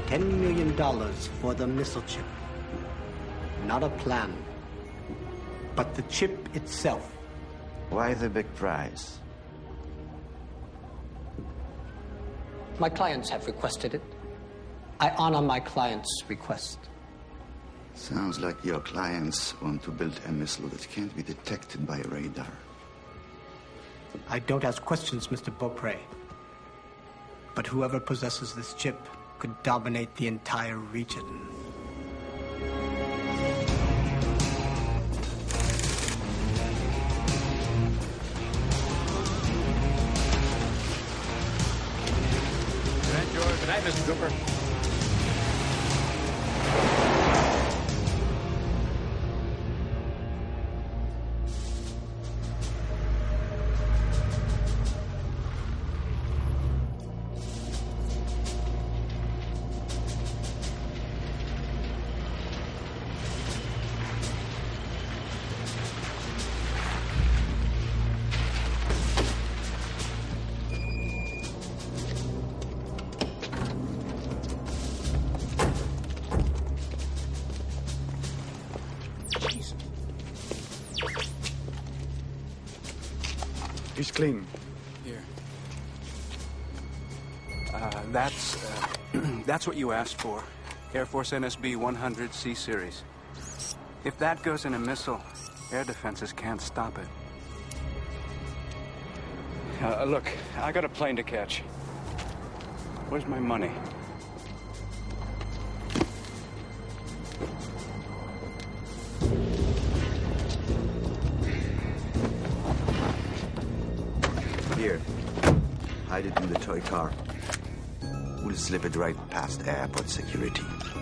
$10 million for the missile chip. Not a plan, but the chip itself. Why the big prize? My clients have requested it. I honor my clients' request. Sounds like your clients want to build a missile that can't be detected by radar. I don't ask questions, Mr. Beaupre. But whoever possesses this chip could dominate the entire region. Good night, Mr. Cooper. He's clean. Here. That's what you asked for. Air Force NSB 100 C series. If that goes in a missile, air defenses can't stop it. Look, I got a plane to catch. Where's my money? Here. Hide it in the toy car. We'll slip it right past airport security.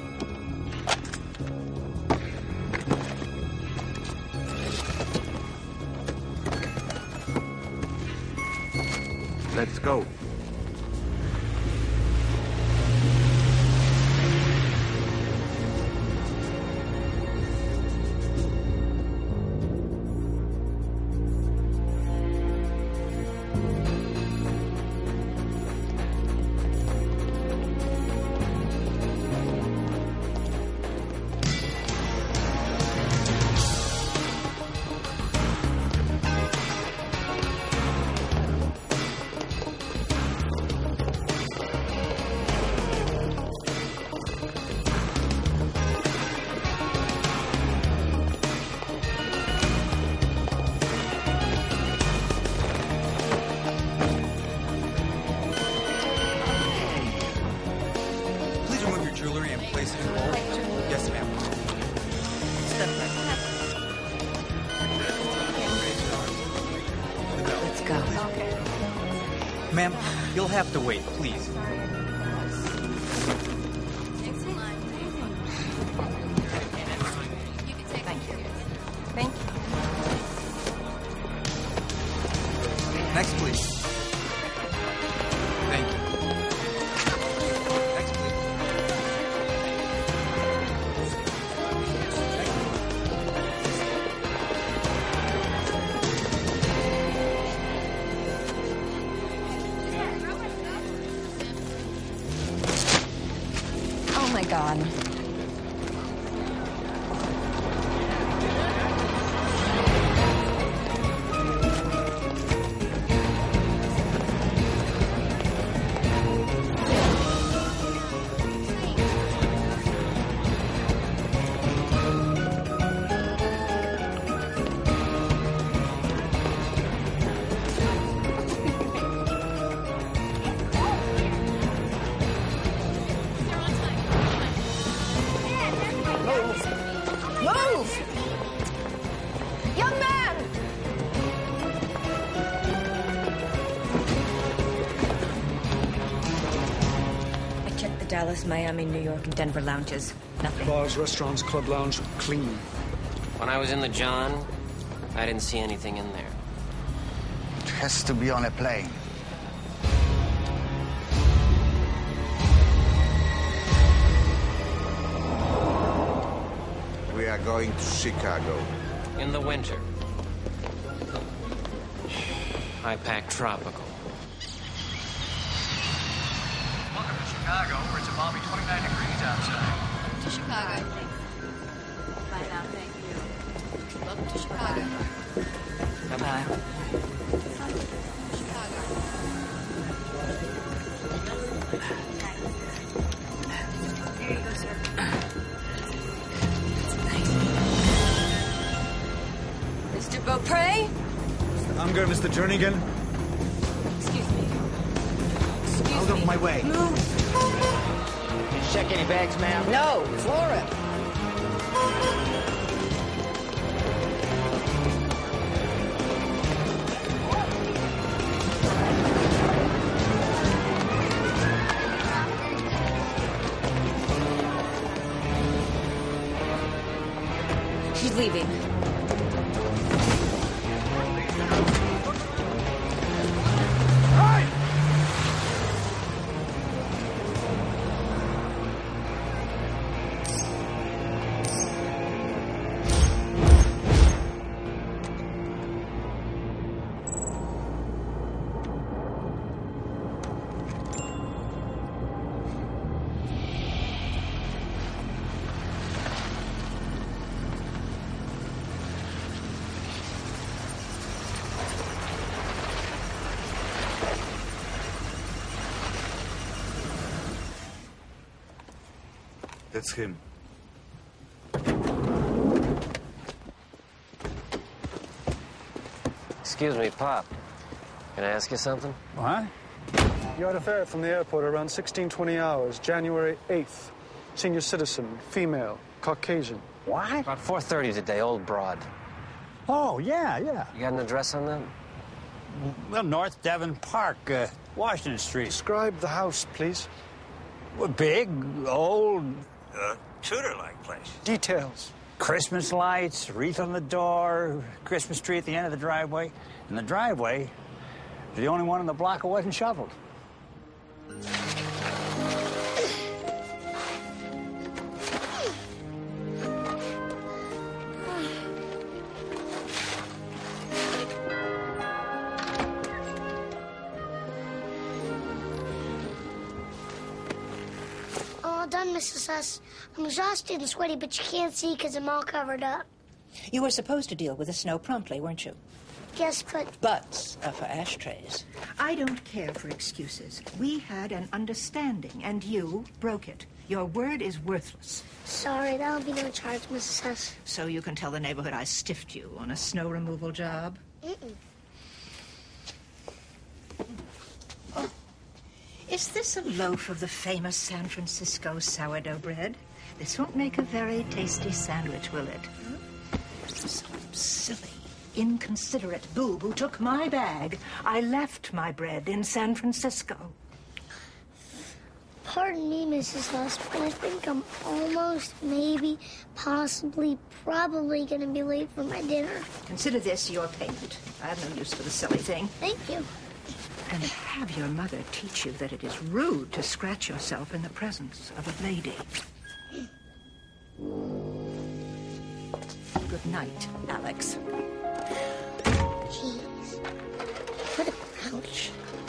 Let's go. Ma'am, you'll have to wait, please. Thank you. Next, please. Thank you. Next, please. Oh my God. Move! Young man! I checked the Dallas, Miami, New York, and Denver lounges. Nothing. Bars, restaurants, club lounge, clean. When I was in the John, I didn't see anything in there. It has to be on a plane. We are going to Chicago. In the winter. I packed tropical. Welcome to Chicago, where it's a balmy 29 degrees. To Chicago. Bye now, thank you. Welcome to Chicago. Bye-bye. Chicago. There you go, sir. Mr. Beaupre? Unger, Mr. Jernigan. Excuse me. Out of my way. Check any bags, ma'am? No, Flora. She's leaving. That's him. Excuse me, Pop. Can I ask you something? What? You had a fare from the airport around 1620 hours, January 8th. Senior citizen, female, Caucasian. What? About 4:30 today, Old Broad. Oh, yeah. You got an address on that? Well, North Devon Park, Washington Street. Describe the house, please. Well, big, old, Tudor-like place. Details. Christmas lights, wreath on the door, Christmas tree at the end of the driveway. And the driveway is the only one in the block that wasn't shoveled. All done, Mrs. S. I'm exhausted and sweaty, but you can't see because I'm all covered up. You were supposed to deal with the snow promptly, weren't you? Yes, but... Butts are for ashtrays. I don't care for excuses. We had an understanding, and you broke it. Your word is worthless. Sorry, that'll be no charge, Mrs. S. So you can tell the neighborhood I stiffed you on a snow removal job? Mm-mm. Oh. Is this a loaf of the famous San Francisco sourdough bread? This won't make a very tasty sandwich, will it? So silly, inconsiderate boob who took my bag. I left my bread in San Francisco. Pardon me, Mrs. S, but I think I'm almost, maybe, possibly, probably going to be late for my dinner. Consider this your payment. I have no use for the silly thing. Thank you. And have your mother teach you that it is rude to scratch yourself in the presence of a lady. Good night, Alex. Jeez. What a grouch.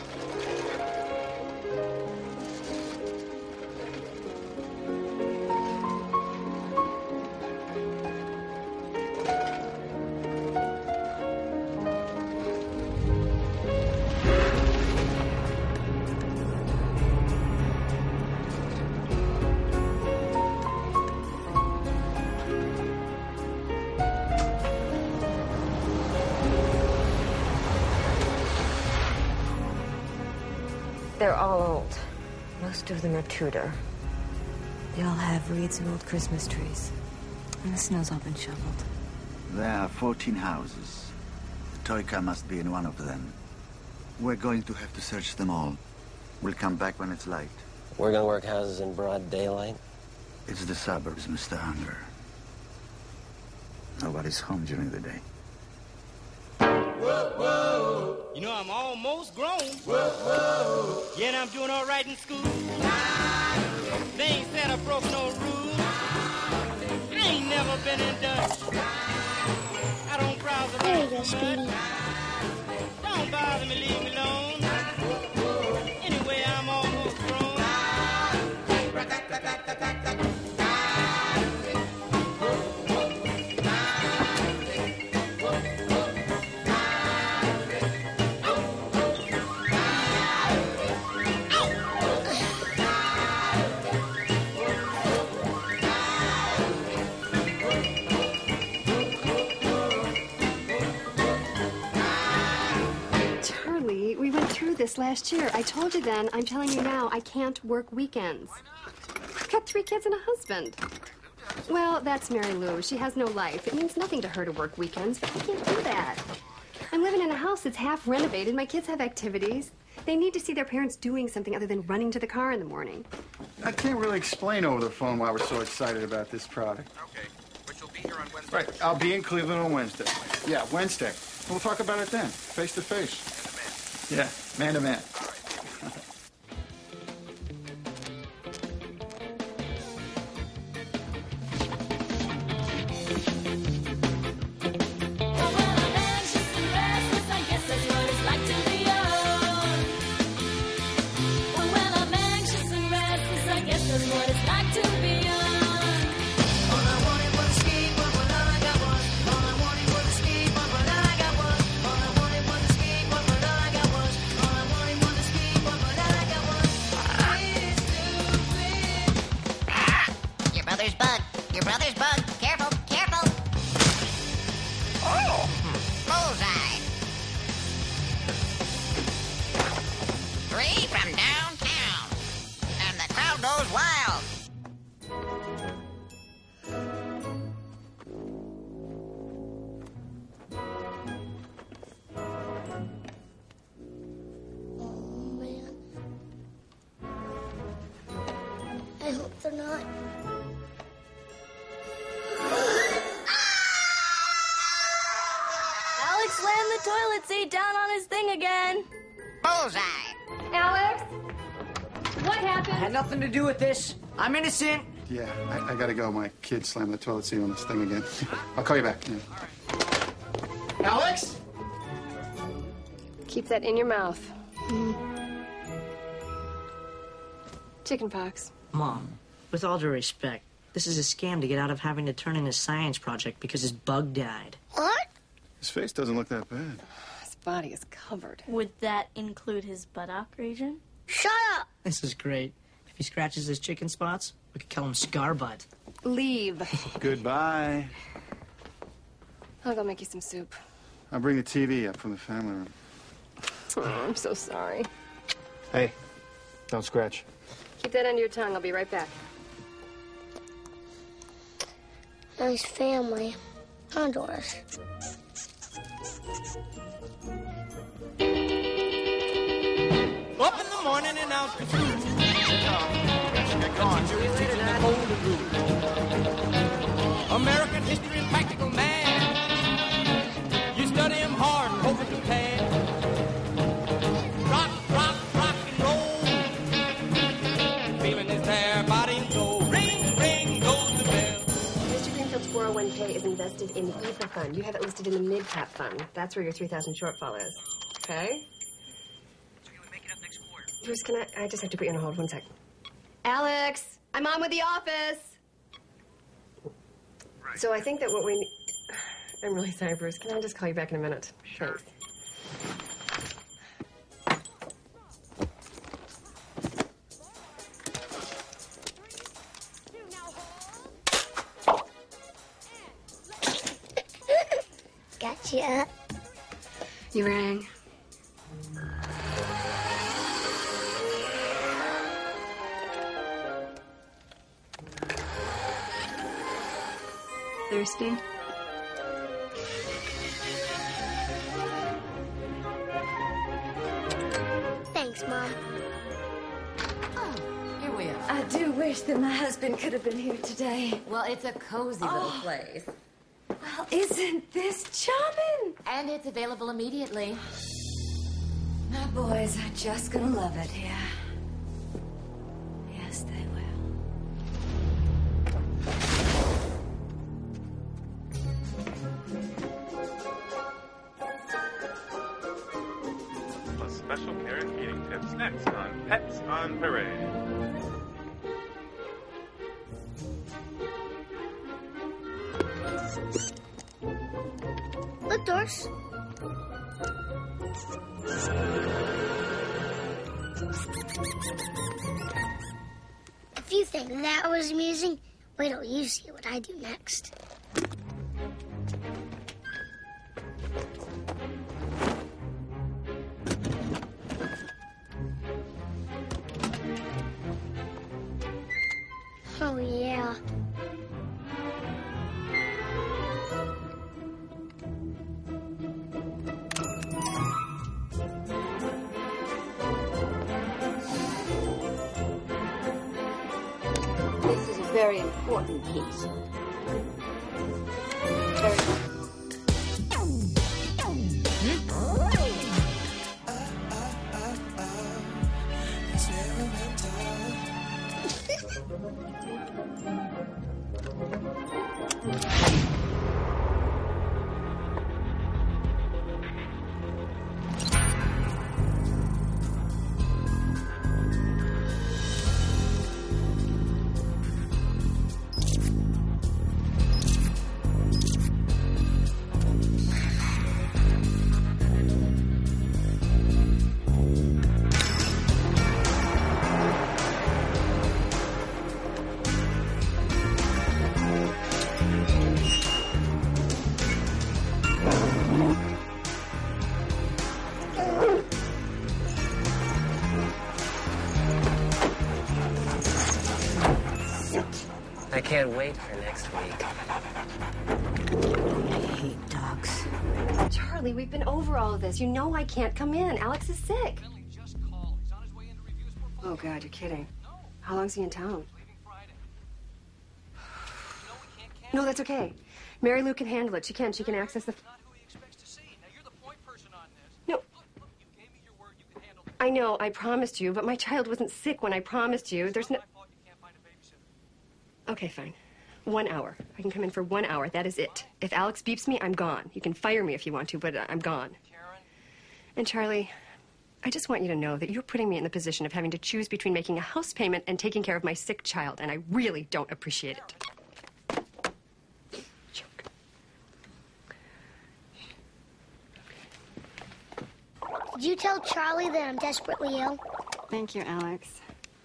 They're all old. Most of them are Tudor. They all have wreaths of old Christmas trees. And the snow's all been shoveled. There are 14 houses. The toy car must be in one of them. We're going to have to search them all. We'll come back when it's light. We're gonna work houses in broad daylight? It's the suburbs, Mr. Unger. Nobody's home during the day. Whoa, whoa. You know, I'm almost grown. Whoa, whoa. Yeah, and I'm doing all right in school. They ain't said I broke no rules. I ain't never been in Dutch. I don't browse around. There you go, Speedy. Don't bother me, leave me alone. Anyway, I'm almost grown. this last year. I told you then. I'm telling you now. I can't work weekends. I've got 3 kids and a husband. Well, that's Mary Lou. She has no life. It means nothing to her to work weekends, but I can't do that. I'm living in a house that's half renovated. My kids have activities. They need to see their parents doing something other than running to the car in the morning. I can't really explain over the phone why we're so excited about this product. Okay, but you'll be here on Wednesday. Right, I'll be in Cleveland on Wednesday. Yeah, Wednesday. We'll talk about it then, face to face. Yeah, man to man. I hope they're not. Alex slammed the toilet seat down on his thing again. Bullseye. Alex? What happened? Had nothing to do with this. I'm innocent. Yeah, I gotta go. My kid slammed the toilet seat on this thing again. I'll call you back. Yeah. Alex? Keep that in your mouth. Chicken pox. Mom, with all due respect, this is a scam to get out of having to turn in his science project because his bug died. What? His face doesn't look that bad. His body is covered. Would that include his buttock region? Shut up! This is great. If he scratches his chicken spots, we could call him Scarbutt. Leave. Goodbye. I'll go make you some soup. I'll bring the TV up from the family room. Oh, I'm so sorry. Hey, don't scratch. Keep that under your tongue. I'll be right back. Nice family. Huh, Doris? Up in the morning and out to school. American history and practical math. You study them hard, hoping to pass. Rock, rock, rock and roll. Feeling this there body and soul. Ring, ring, goes the bell. Mr. Greenfield's 401k is invested in the EFA fund. You have it listed in the mid-cap fund. That's where your $3,000 shortfall is. Okay? Bruce, can I just have to put you on hold 1 sec. Alex, I'm on with the office. Right. So I think that what we need... I'm really sorry, Bruce. Can I just call you back in a minute? Sure. Thanks. Gotcha. You rang. Thirsty? Thanks, Mom. Oh, here we are. I do wish that my husband could have been here today. Well, it's a cozy little place. Well, isn't this charming? And it's available immediately. My boys are just gonna love it here. Yes, they will. Plus special parent meeting tips next on Pets on Parade. Look, Doris. If you think that was amusing, wait till you see what I do next. Grandpa. This is a very important piece. Very I can't wait for next week. I hate dogs. Charlie, we've been over all of this. You know I can't come in. Alex is sick. Oh, God, you're kidding. How long's he in town? No, that's okay. Mary Lou can handle it. She can access the... No. I know, I promised you, but my child wasn't sick when I promised you. There's no... Okay, fine. 1 hour. I can come in for 1 hour. That is it. If Alex beeps me, I'm gone. You can fire me if you want to, but I'm gone. And Charlie, I just want you to know that you're putting me in the position of having to choose between making a house payment and taking care of my sick child, and I really don't appreciate it. Did you tell Charlie that I'm desperately ill? Thank you, Alex.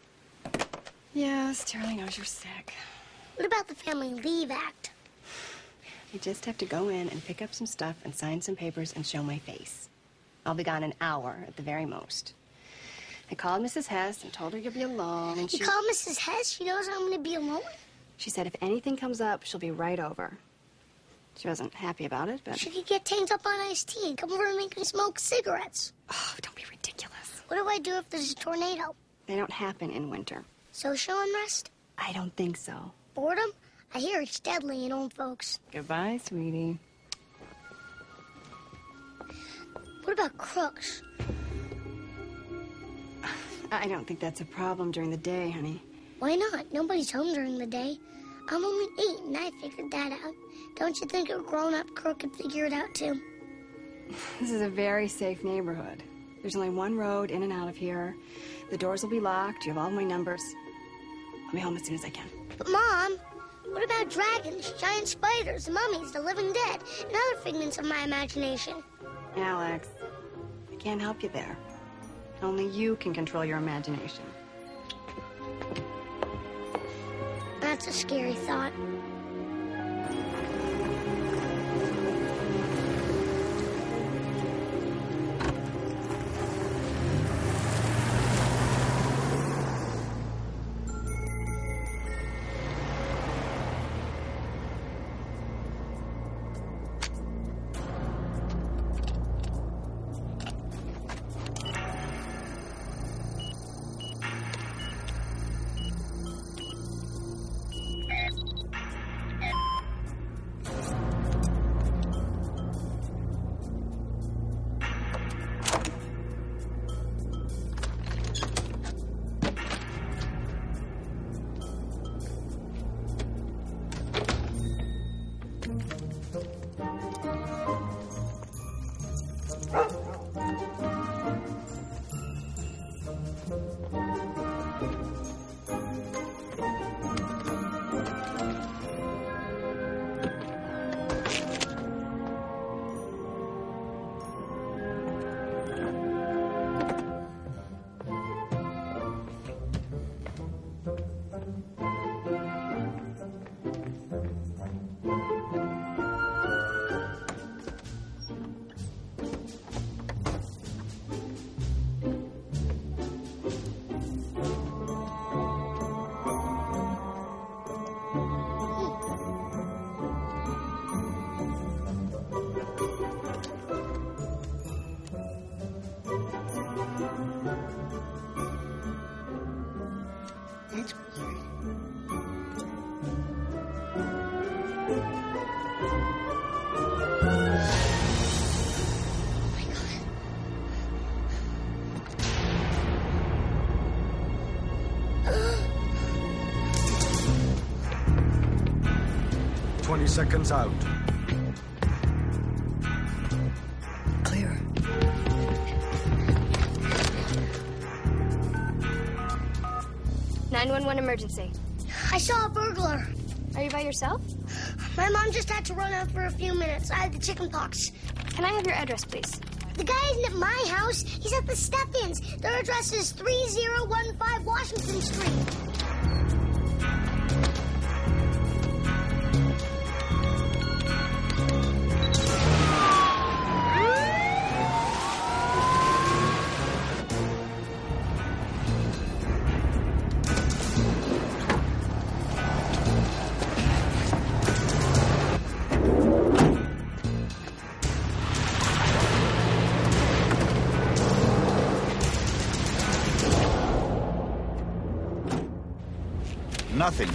Yes, Charlie knows you're sick. What about the Family Leave Act? You just have to go in and pick up some stuff and sign some papers and show my face. I'll be gone an hour at the very most. I called Mrs. Hess and told her you'll be alone, and You called Mrs. Hess? She knows I'm going to be alone? She said if anything comes up, she'll be right over. She wasn't happy about it, but... She could get tanked up on iced tea and come over and make me smoke cigarettes. Oh, don't be ridiculous. What do I do if there's a tornado? They don't happen in winter. Social unrest? I don't think so. Boredom? I hear it's deadly in old folks. Goodbye, sweetie. What about crooks? I don't think that's a problem during the day, honey. Why not? Nobody's home during the day. I'm only 8 and I figured that out. Don't you think a grown-up crook could figure it out too? This is a very safe neighborhood. There's only one road in and out of here. The doors will be locked. You have all my numbers. I'll be home as soon as I can. But, Mom, what about dragons, giant spiders, mummies, the living dead, and other figments of my imagination? Alex, I can't help you there. Only you can control your imagination. That's a scary thought. 20 seconds out. Clear. "911 emergency. I saw a burglar. Are you by yourself? My mom just had to run out for a few minutes. I had the chicken pox. Can I have your address, please? The guy isn't at my house. He's at the Steffens. Their address is 3015 Washington Street. Nothing.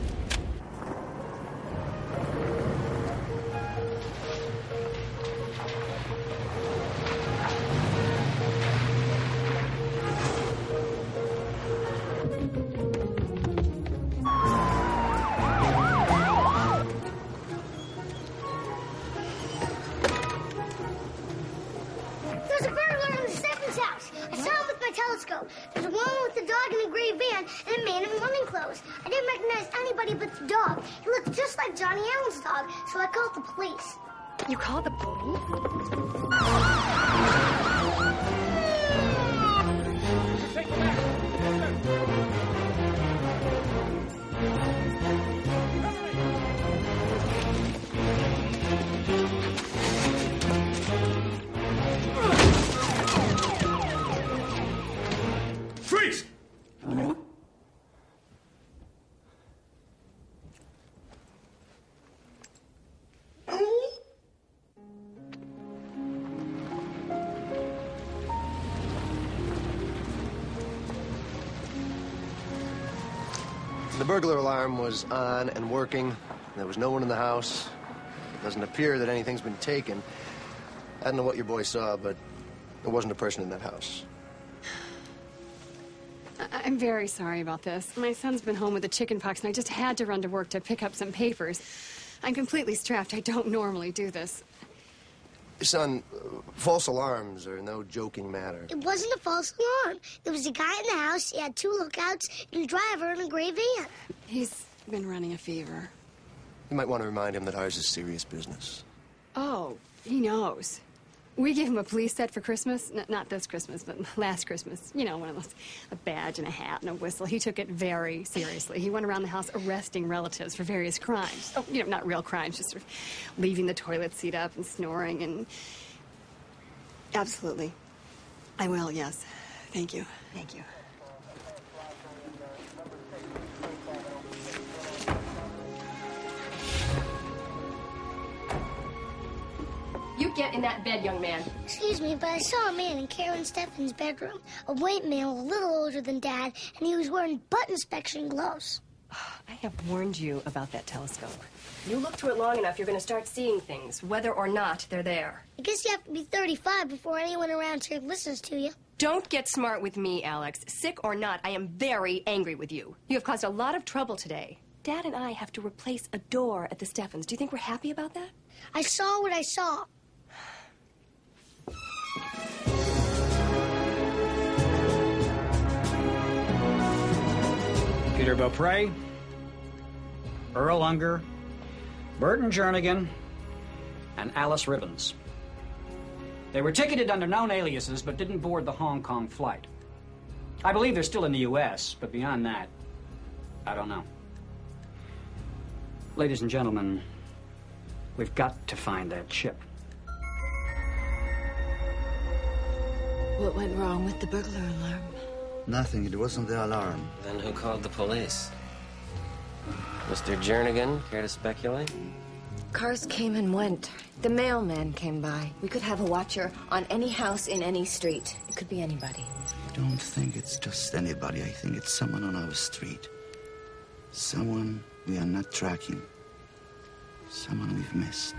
There's a burglar in the Steffens house. I saw him with my telescope. There's a woman with a dog in a gray van and a man in running clothes. I didn't recognize anybody but the dog. He looked just like Johnny Allen's dog, so I called the police. You called the police? Freeze! The burglar alarm was on and working. There was no one in the house. It doesn't appear that anything's been taken. I don't know what your boy saw, but there wasn't a person in that house. I'm very sorry about this. My son's been home with the chicken pox, and I just had to run to work to pick up some papers. I'm completely strapped. I don't normally do this. Son, false alarms are no joking matter. It wasn't a false alarm. There was a guy in the house. He had 2 lookouts and a driver in a gray van. He's been running a fever. You might want to remind him that ours is serious business. Oh, he knows. We gave him a police set for Christmas. Not this Christmas, but last Christmas. You know, one of those, a badge and a hat and a whistle. He took it very seriously. He went around the house arresting relatives for various crimes. Oh, you know, not real crimes, just sort of leaving the toilet seat up and snoring and... Absolutely. I will, yes. Thank you. Thank you. You get in that bed, young man. Excuse me, but I saw a man in Karen Steffens' bedroom. A white man, a little older than Dad, and he was wearing butt inspection gloves. I have warned you about that telescope. You look through it long enough, you're going to start seeing things, whether or not they're there. I guess you have to be 35 before anyone around here listens to you. Don't get smart with me, Alex. Sick or not, I am very angry with you. You have caused a lot of trouble today. Dad and I have to replace a door at the Steffens. Do you think we're happy about that? I saw what I saw. Peter Beaupre, Earl Unger, Burton Jernigan, and Alice Ribbons. They were ticketed under known aliases, but didn't board the Hong Kong flight. I believe they're still in the U.S., but beyond that, I don't know. Ladies and gentlemen, we've got to find that chip. What went wrong with the burglar alarm? Nothing. It wasn't the alarm. Then who called the police? Mr. Jernigan, care to speculate? Cars came and went. The mailman came by. We could have a watcher on any house in any street. It could be anybody. I don't think it's just anybody. I think it's someone on our street. Someone we are not tracking. Someone we've missed.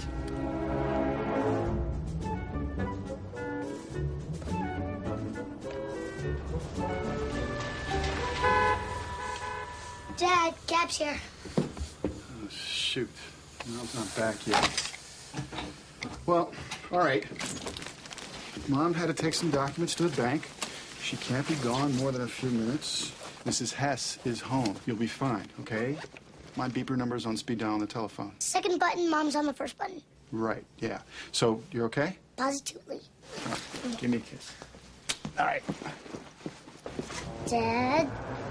Dad, Gab's here. Oh, shoot. Mom's not back yet. Well, all right. Mom had to take some documents to the bank. She can't be gone more than a few minutes. Mrs. Hess is home. You'll be fine, okay? My beeper number's on speed dial on the telephone. Second button, Mom's on the first button. Right, yeah. So, you're okay? Positively. All right, give me a kiss. All right. Dad?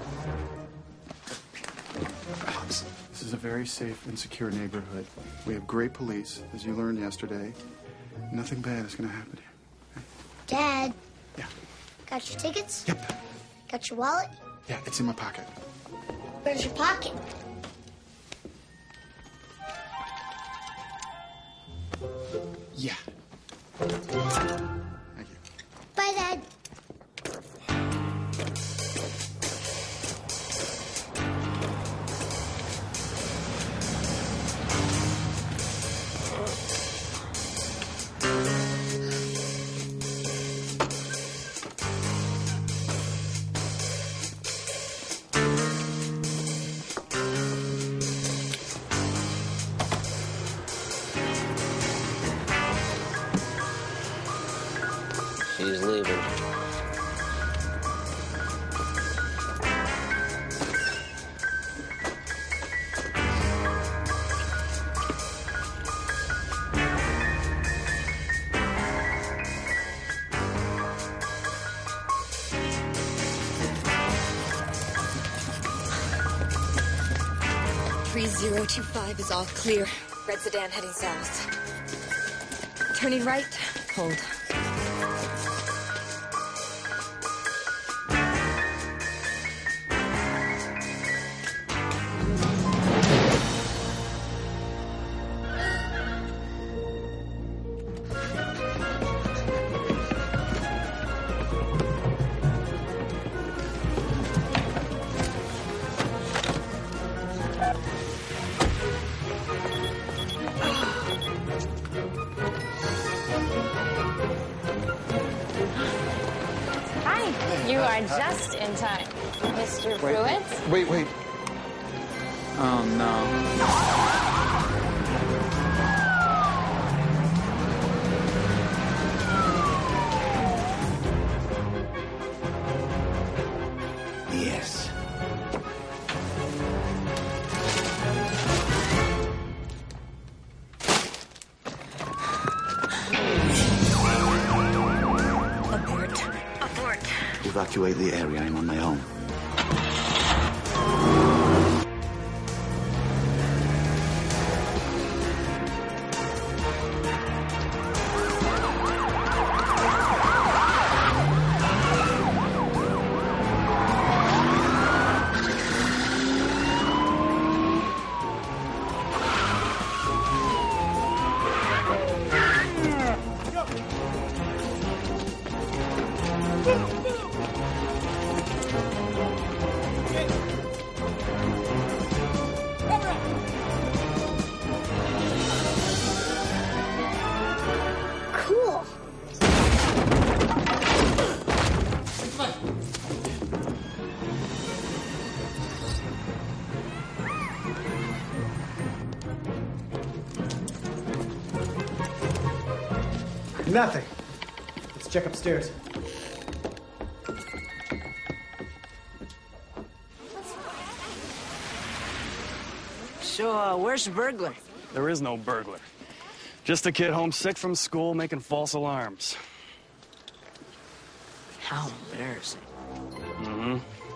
This is a very safe and secure neighborhood. We have great police, as you learned yesterday. Nothing bad is going to happen here. Dad? Yeah. Got your tickets? Yep. Got your wallet? Yeah, it's in my pocket. Where's your pocket? Yeah. Bye, Dad. She's leaving. .3025 is all clear. Red sedan heading south. Turning right. Hold. You are just in time, Mr. Pruitt. Wait. Oh, no. Yes. Abort. Evacuate the area. I'm on my own. Cool. Nothing. Let's check upstairs. So, where's the burglar? There is no burglar. Just a kid homesick from school making false alarms. How embarrassing. Mm-hmm.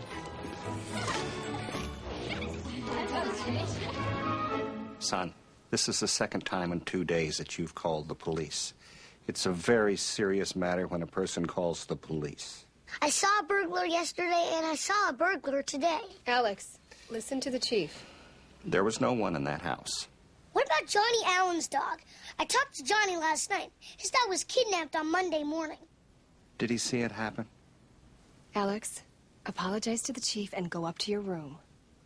Son, this is the second time in 2 days that you've called the police. It's a very serious matter when a person calls the police. I saw a burglar yesterday, and I saw a burglar today. Alex, listen to the chief. There was no one in that house. What about Johnny Allen's dog? I talked to Johnny last night. His dog was kidnapped on Monday morning. Did he see it happen? Alex, apologize to the chief and go up to your room.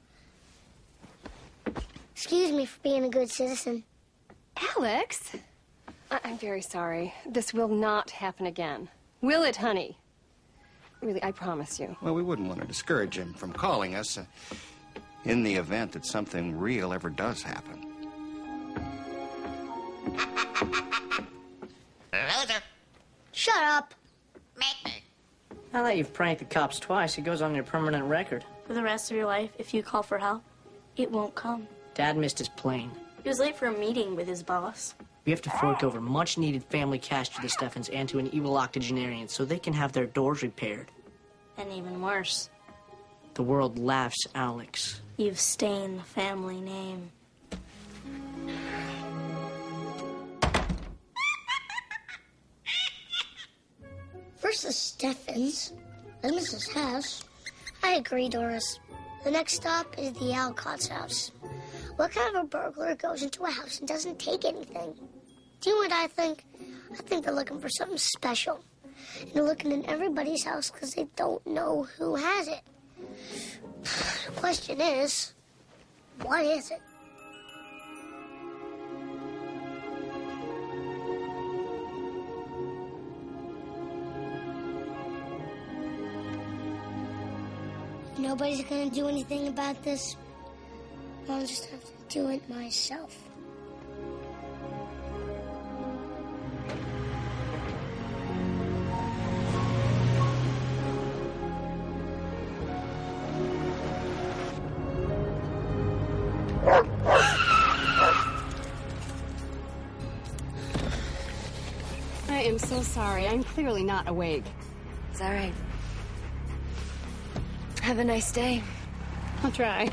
Excuse me for being a good citizen. Alex? I'm very sorry. This will not happen again. Will it, honey? Really, I promise you. Well, we wouldn't want to discourage him from calling us in the event that something real ever does happen. Shut up. Now that you've pranked the cops twice, it goes on your permanent record. For the rest of your life, if you call for help, it won't come. Dad missed his plane. He was late for a meeting with his boss. We have to fork over much-needed family cash to the Steffens and to an evil octogenarian so they can have their doors repaired. And even worse, The world laughs, Alex. you've stained the family name. First the Steffens, then Mrs. Hess. I agree, Doris. The next stop is the Alcott's house. What kind of a burglar goes into a house and doesn't take anything? Do you know what I think? I think they're looking for something special. And they're looking in everybody's house because they don't know who has it. The question is, what is it? Nobody's gonna do anything about this. I'll just have to do it myself. I am so sorry. I'm clearly not awake. It's all right. Have a nice day. I'll try.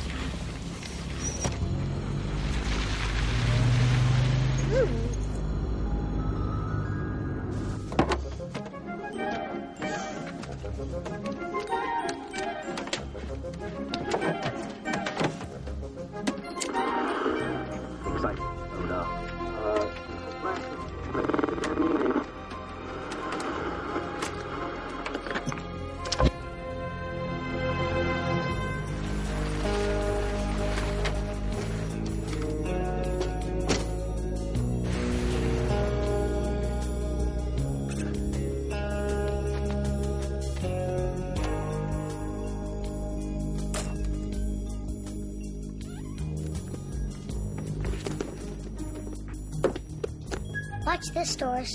Watch this, Doris.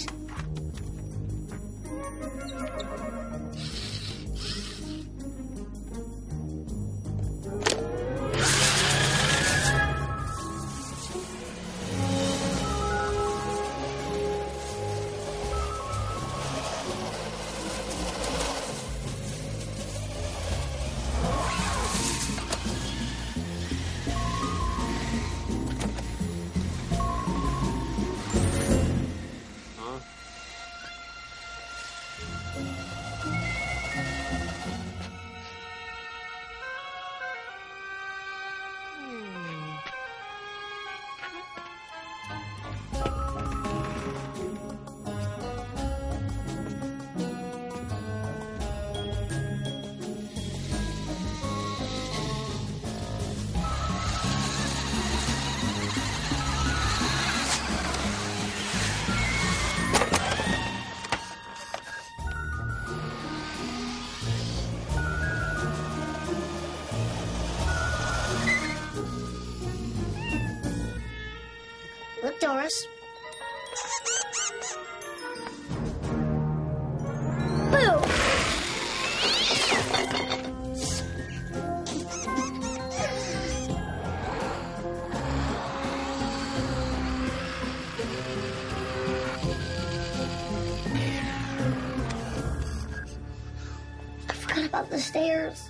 Look, Doris. Boo! I forgot about the stairs.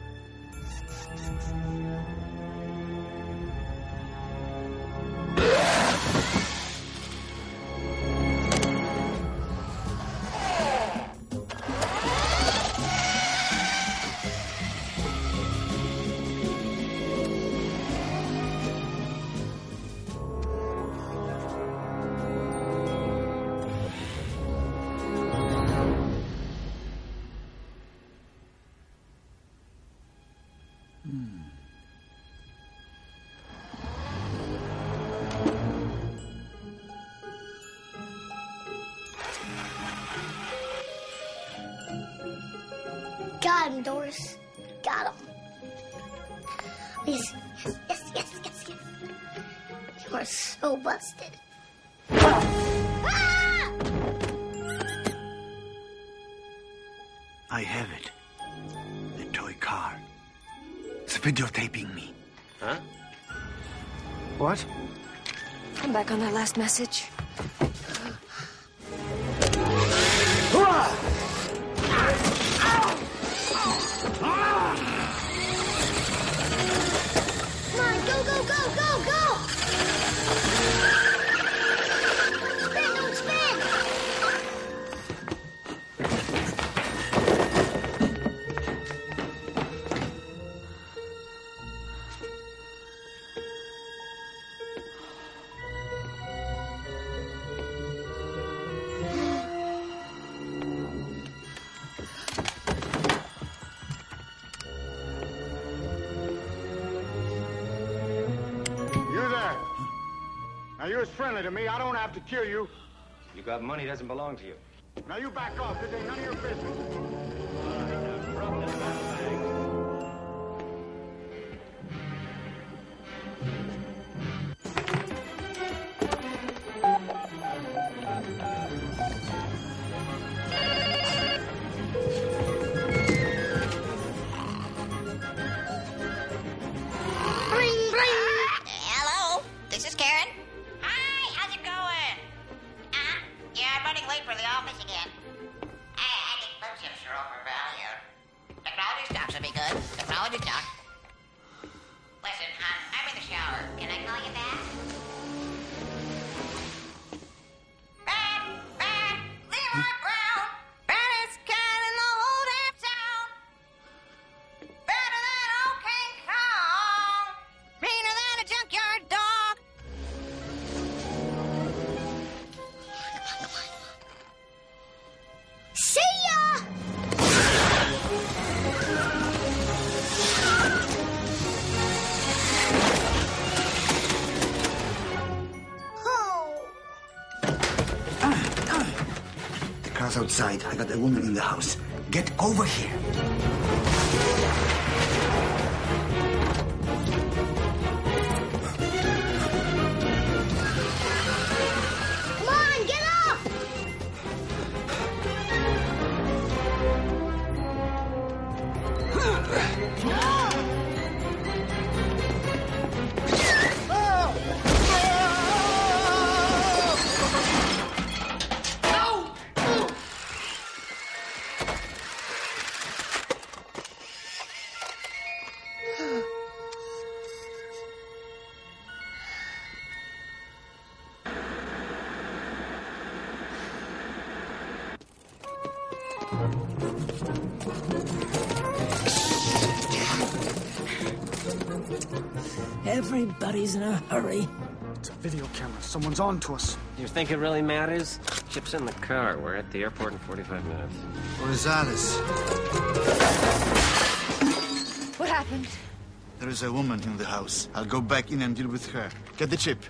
Got him, Doris. Got him. Yes, yes, yes, yes, yes. You are so busted. Ah! I have it. The toy car. It's videotaping me. Huh? What? Come back on that last message. Come on, go, go, go, go, go! Spin, don't spin! You there. Now, you're as friendly to me. I don't have to kill you. You got money doesn't belong to you. Now, you back off. This ain't none of your business. Bring, bring! Hello, this is Karen. Hi, how's it going? Yeah, I'm running late for the office again. I think both ships are overvalued. Technology stocks would be good. Technology stock. Listen, I'm in the shower. Can I call you back? Bad, Leroy Brown. Baddest cat in the whole damn town. Better than old King Kong. Meaner than a junkyard dog. See ya! The car's outside. I got a woman in the house. Get over here. Come on, get up! Everybody's in a hurry. It's a video camera. Someone's on to us. You think it really matters? Chip's in the car. We're at the airport in 45 minutes. Where's Alice? What happened? There is a woman in the house. I'll go back in and deal with her. Get the chip.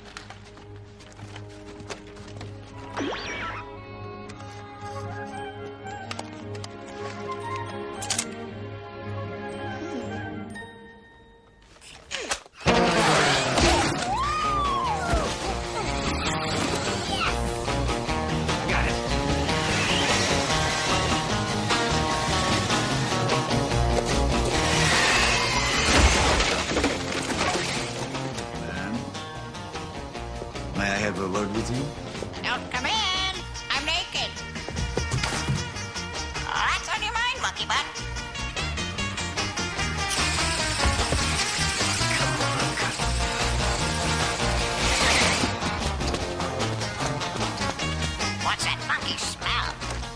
May I have a word with you? Don't come in. I'm naked. What's on your mind, monkey butt? What's that funky smell?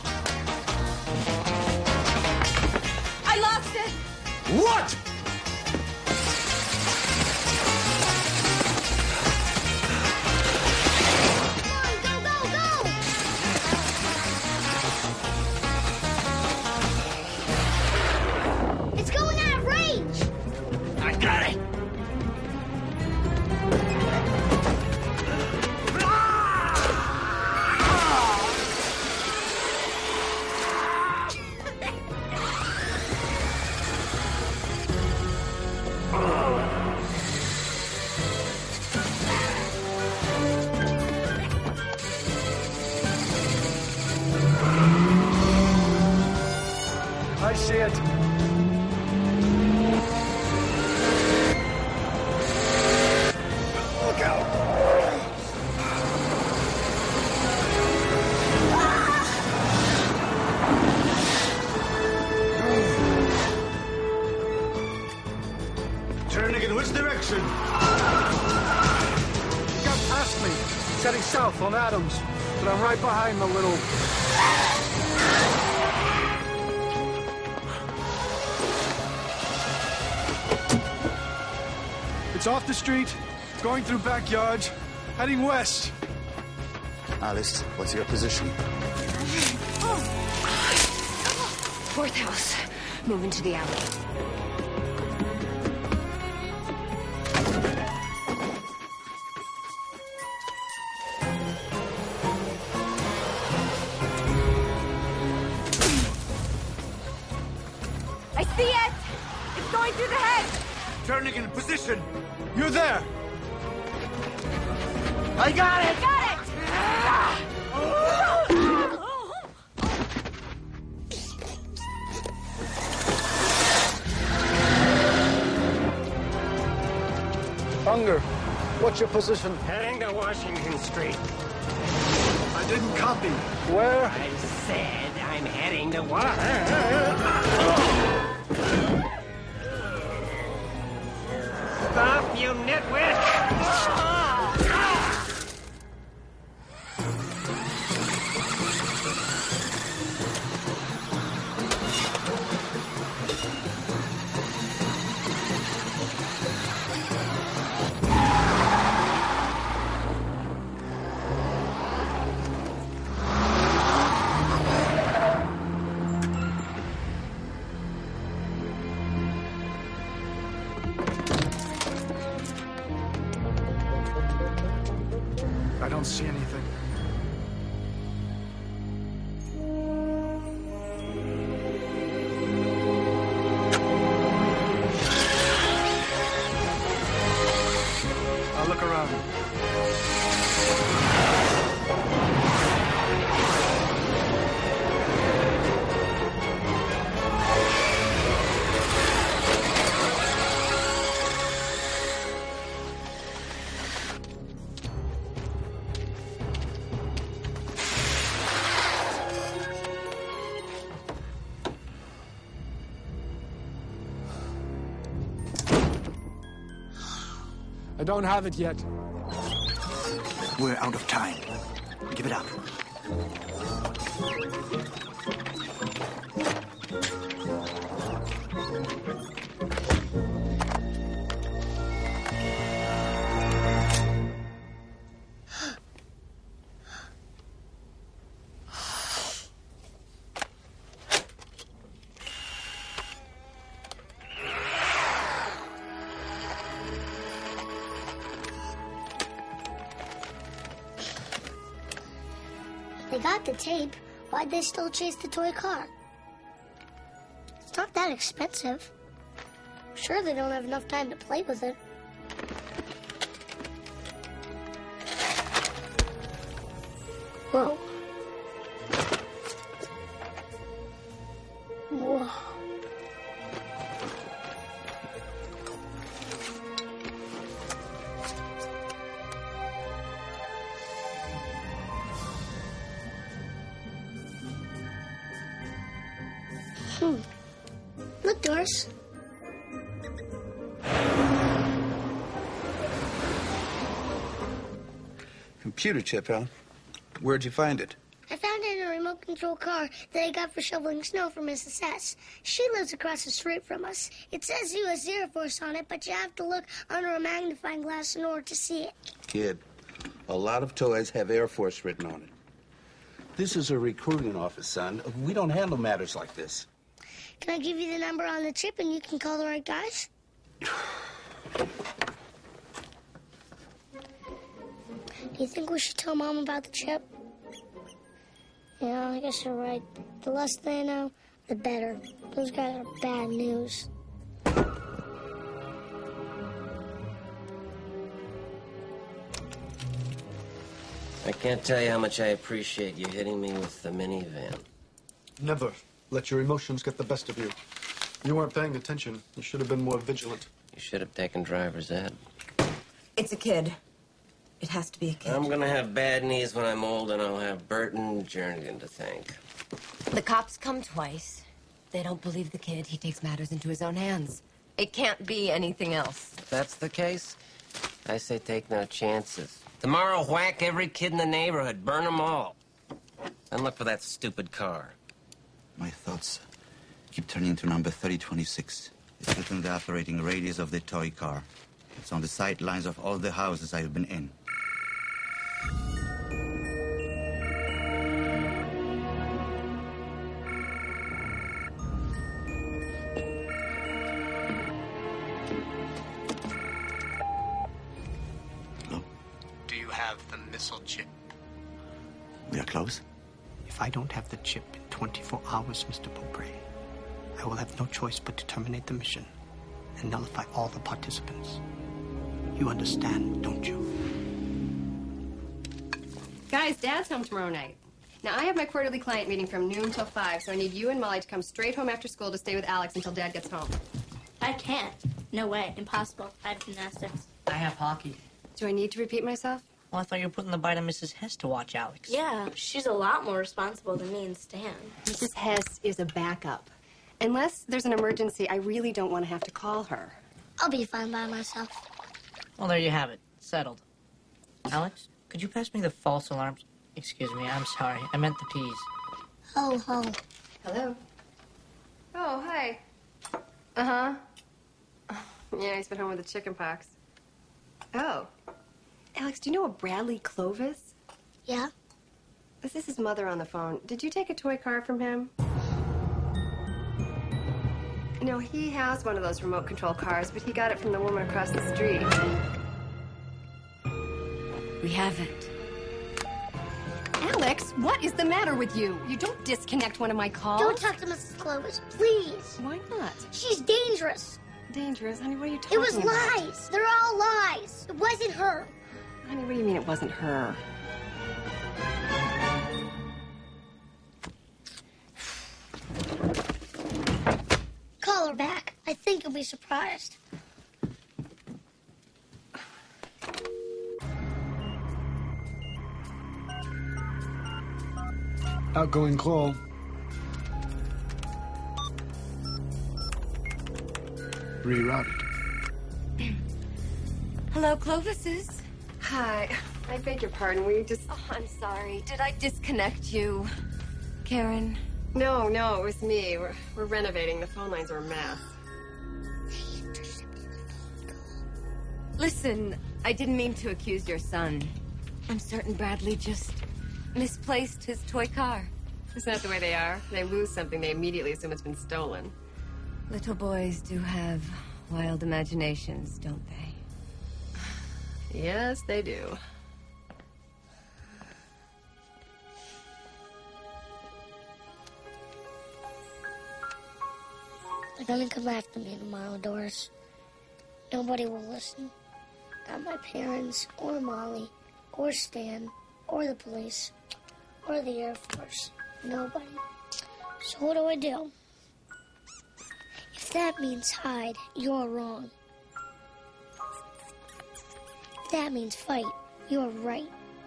I lost it. What? Come on, go, go, go! I see it. Look out! Jernigan, which direction? He got past me. He's heading south on Adams. But I'm right behind the little... It's off the street, going through backyards, heading west. Alice, what's your position? Fourth house. Move into the alley. I see it! It's going through the hedge! Jernigan, position! You're there! I got it! Got it! Unger, what's your position? Heading to Washington Street. I didn't copy. Where? I said I'm heading to Washington. Stop, you nitwit! I don't see anything. I'll look around. I don't have it yet. We're out of time. Give it up. They got the tape. Why'd they still chase the toy car? It's not that expensive. I'm sure they don't have enough time to play with it. Whoa. Whoa. Look, Doris. Computer chip, huh? Where'd you find it? I found it in a remote control car that I got for shoveling snow for Mrs. S. She lives across the street from us. It says U.S. Air Force on it, but you have to look under a magnifying glass in order to see it. Kid, a lot of toys have Air Force written on it. This is a recruiting office, son. We don't handle matters like this. Can I give you the number on the chip and you can call the right guys? Do you think we should tell Mom about the chip? Yeah, I guess you're right. The less they know, the better. Those guys are bad news. I can't tell you how much I appreciate you hitting me with the minivan. Never. let your emotions get the best of you. You weren't paying attention. You should have been more vigilant. You should have taken driver's ed. It's a kid. It has to be a kid. I'm gonna have bad knees when I'm old, and I'll have Burton Jernigan to thank. The cops come twice. They don't believe the kid. He takes matters into his own hands. It can't be anything else. If that's the case, I say take no chances. Tomorrow, whack every kid in the neighborhood. Burn them all. And look for that stupid car. My thoughts keep turning to number 3026. It's within the operating radius of the toy car. It's on the sight lines of all the houses I've been in. Do you have the missile chip? We are close. If I don't have the chip in 24 hours, Mr. Beaupre, I will have no choice but to terminate the mission and nullify all the participants. You understand, don't you? Guys, Dad's home tomorrow night. Now, I have my quarterly client meeting from noon till 5, so I need you and Molly to come straight home after school to stay with Alex until Dad gets home. I can't. No way. Impossible. I have gymnastics. I have hockey. Do I need to repeat myself? Well, I thought you were putting the bite on Mrs. Hess to watch Alex. Yeah, she's a lot more responsible than me and Stan. Mrs. Hess is a backup. Unless there's an emergency, I really don't want to have to call her. I'll be fine by myself. Well, there you have it. Settled. Alex, could you pass me the false alarms? Excuse me, I'm sorry. I meant the peas. Ho, ho. Hello? Oh, hi. Uh-huh. Yeah, he's been home with the chicken pox. Oh. Alex, do you know a Bradley Clovis? Yeah? This is his mother on the phone. Did you take a toy car from him? No, he has one of those remote control cars, but he got it from the woman across the street. We have it. Alex, what is the matter with you? You don't disconnect one of my calls. Don't talk to Mrs. Clovis, please. Why not? She's dangerous. Dangerous? Honey, what are you talking about? It was lies. They're all lies. It wasn't her. Honey, what do you mean it wasn't her? Call her back. I think you'll be surprised. Outgoing call. Rerouted. Hello, Clovis's. Hi. I beg your pardon. We just... Oh, I'm sorry. Did I disconnect you? Karen? No, it was me. We're renovating. The phone lines are a mess. Listen, I didn't mean to accuse your son. I'm certain Bradley just misplaced his toy car. Isn't that the way they are? They lose something, they immediately assume it's been stolen. Little boys do have wild imaginations, don't they? Yes, they do. They're gonna come after me tomorrow, Doris. Nobody will listen. Not my parents, or Molly, or Stan, or the police, or the Air Force. Nobody. So what do? If that means hide, you're wrong. If that means fight, you're right.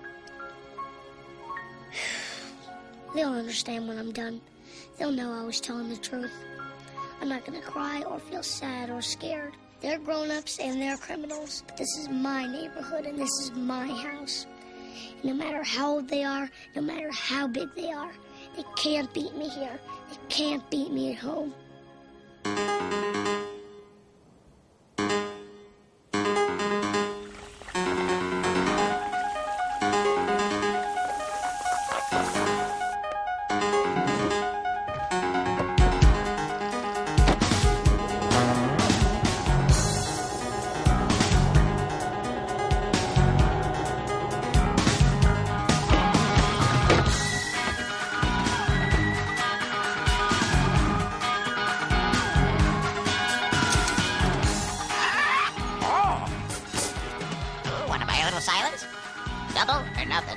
They'll understand when I'm done. They'll know I was telling the truth. I'm not gonna cry or feel sad or scared. They're grown-ups and they're criminals, but this is my neighborhood and this is my house. And no matter how old they are, no matter how big they are, they can't beat me here. They can't beat me at home. Silence? Double or nothing?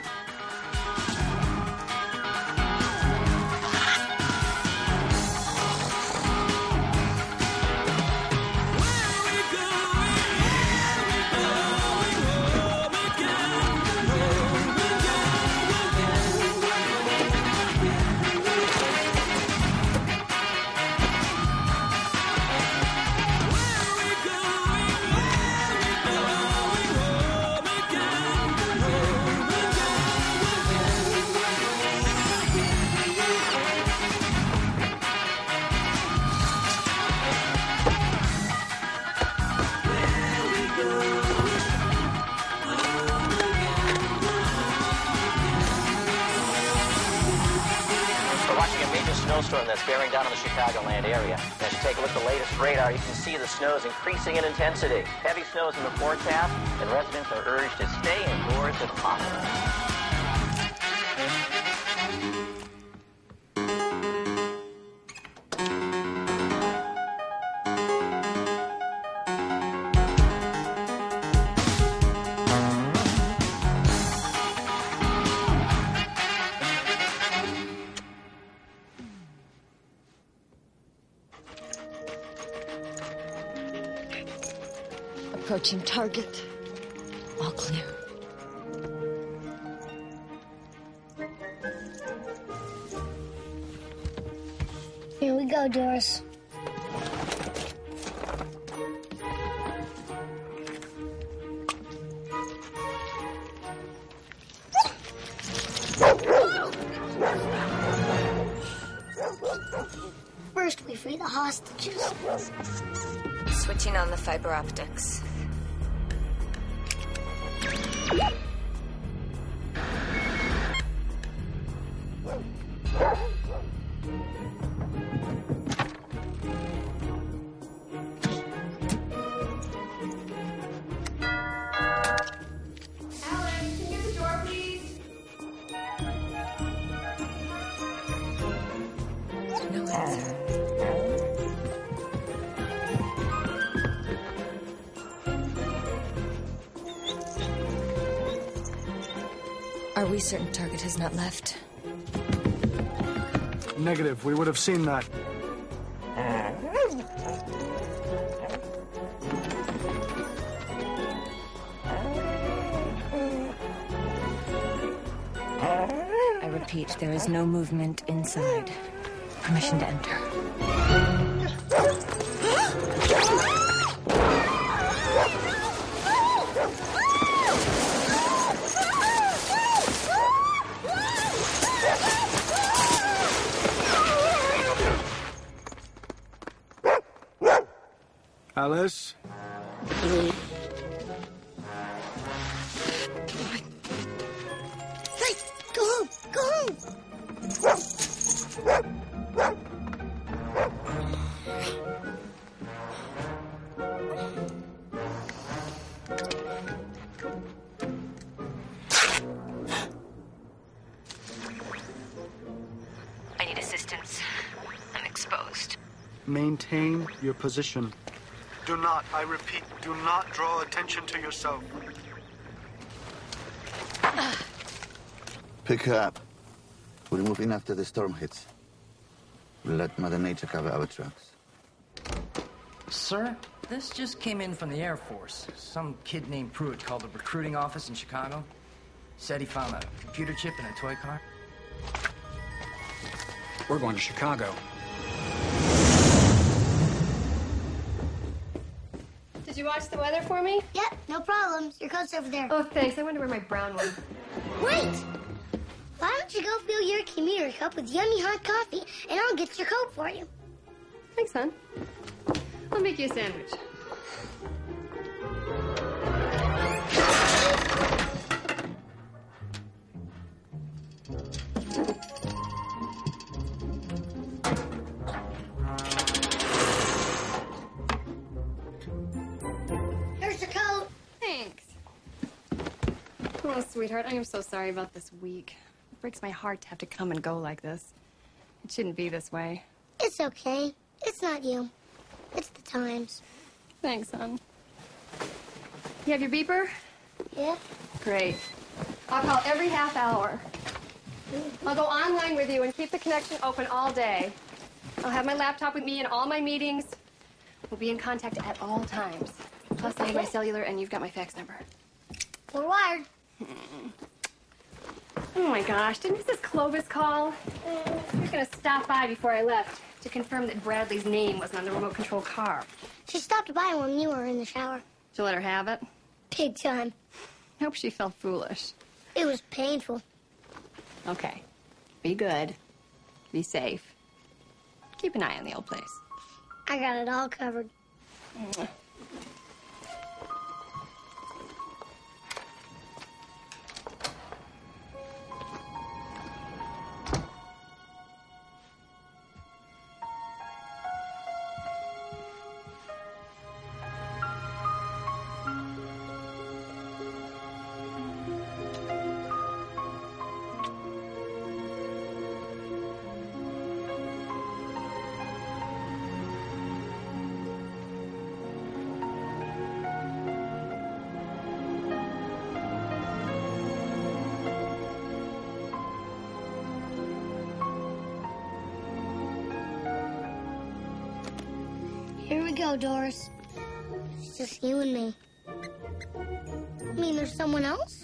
snowstorm that's bearing down on the Chicagoland area. As you take a look at the latest radar, you can see the snow is increasing in intensity. Heavy snow is in the forecast, and residents are urged to stay indoors if possible. Approaching target. All clear. Here we go, Doris. First, we free the hostages. Switching on the fiber optics. Are we certain target has not left? Negative. We would have seen that. I repeat, there is no movement inside. Permission to enter. Alice? Hey, go home! Go home! I need assistance. I'm exposed. Maintain your position. Do not, I repeat, do not draw attention to yourself. Pick her up. We'll move in after the storm hits. We'll let Mother Nature cover our tracks. Sir, this just came in from the Air Force. Some kid named Pruitt called the recruiting office in Chicago. Said he found a computer chip in a toy car. We're going to Chicago. Did you watch the weather for me? Yep, no problems. Your coat's over there. Oh, thanks. I wonder where my brown one. Wait! Why don't you go fill your Khmer cup with yummy hot coffee, and I'll get your coat for you. Thanks, son. I'll make you a sandwich. Here's your coat. Thanks. Oh, sweetheart, I am so sorry about this week. It breaks my heart to have to come and go like this. It shouldn't be this way. It's okay. It's not you. It's the times. Thanks, son. You have your beeper? Yeah? Great. I'll call every half hour. I'll go online with you and keep the connection open all day. I'll have my laptop with me in all my meetings. We'll be in contact at all times. Plus, I have my cellular and you've got my fax number. We're wired. Oh my gosh, didn't Mrs. Clovis call? She was gonna stop by before I left to confirm that Bradley's name wasn't on the remote control car. She stopped by when you were in the shower. Did you let her have it? Big time. I hope she felt foolish. It was painful. Okay. Be good. Be safe. Keep an eye on the old place. I got it all covered. go, Doris. It's just you and me. You mean there's someone else?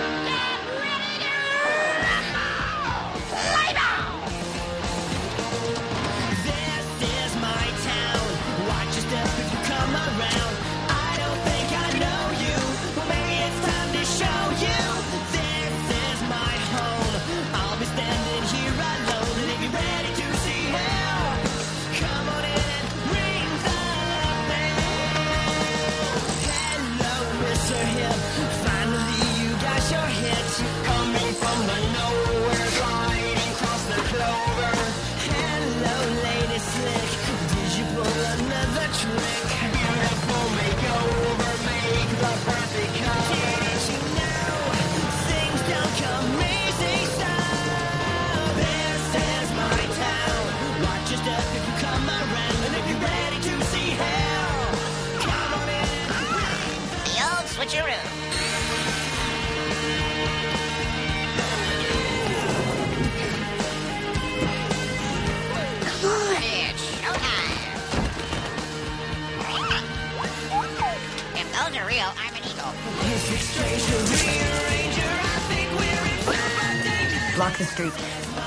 Block the street.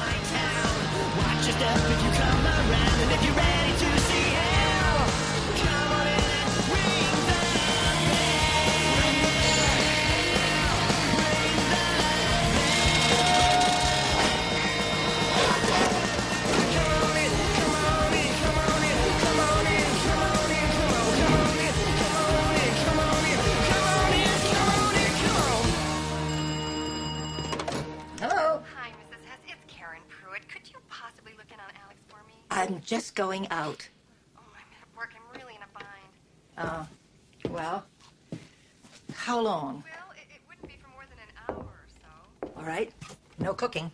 I'm just going out. Oh, I'm at work. I'm really in a bind. Oh, well, how long? Well, it wouldn't be for more than an hour or so. All right, no cooking.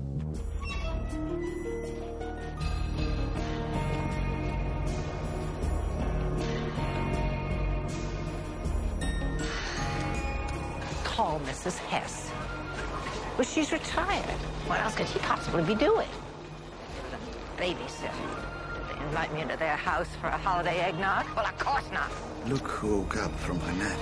Call Mrs. Hess. Well, she's retired. What else could she possibly be doing? Babysitter. Did they invite me into their house for a holiday eggnog? Well, of course not. Look who woke up from her nap.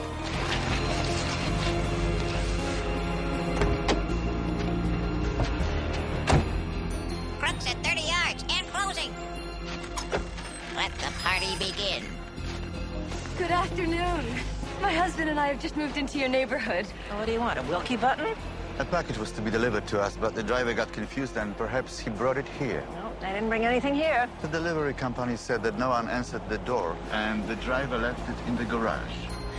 Crooks at 30 yards and closing. Let the party begin. Good afternoon. My husband and I have just moved into your neighborhood. What do you want, a Wilkie button? A package was to be delivered to us, but the driver got confused and perhaps he brought it here. No, I didn't bring anything here. The delivery company said that no one answered the door, and the driver left it in the garage.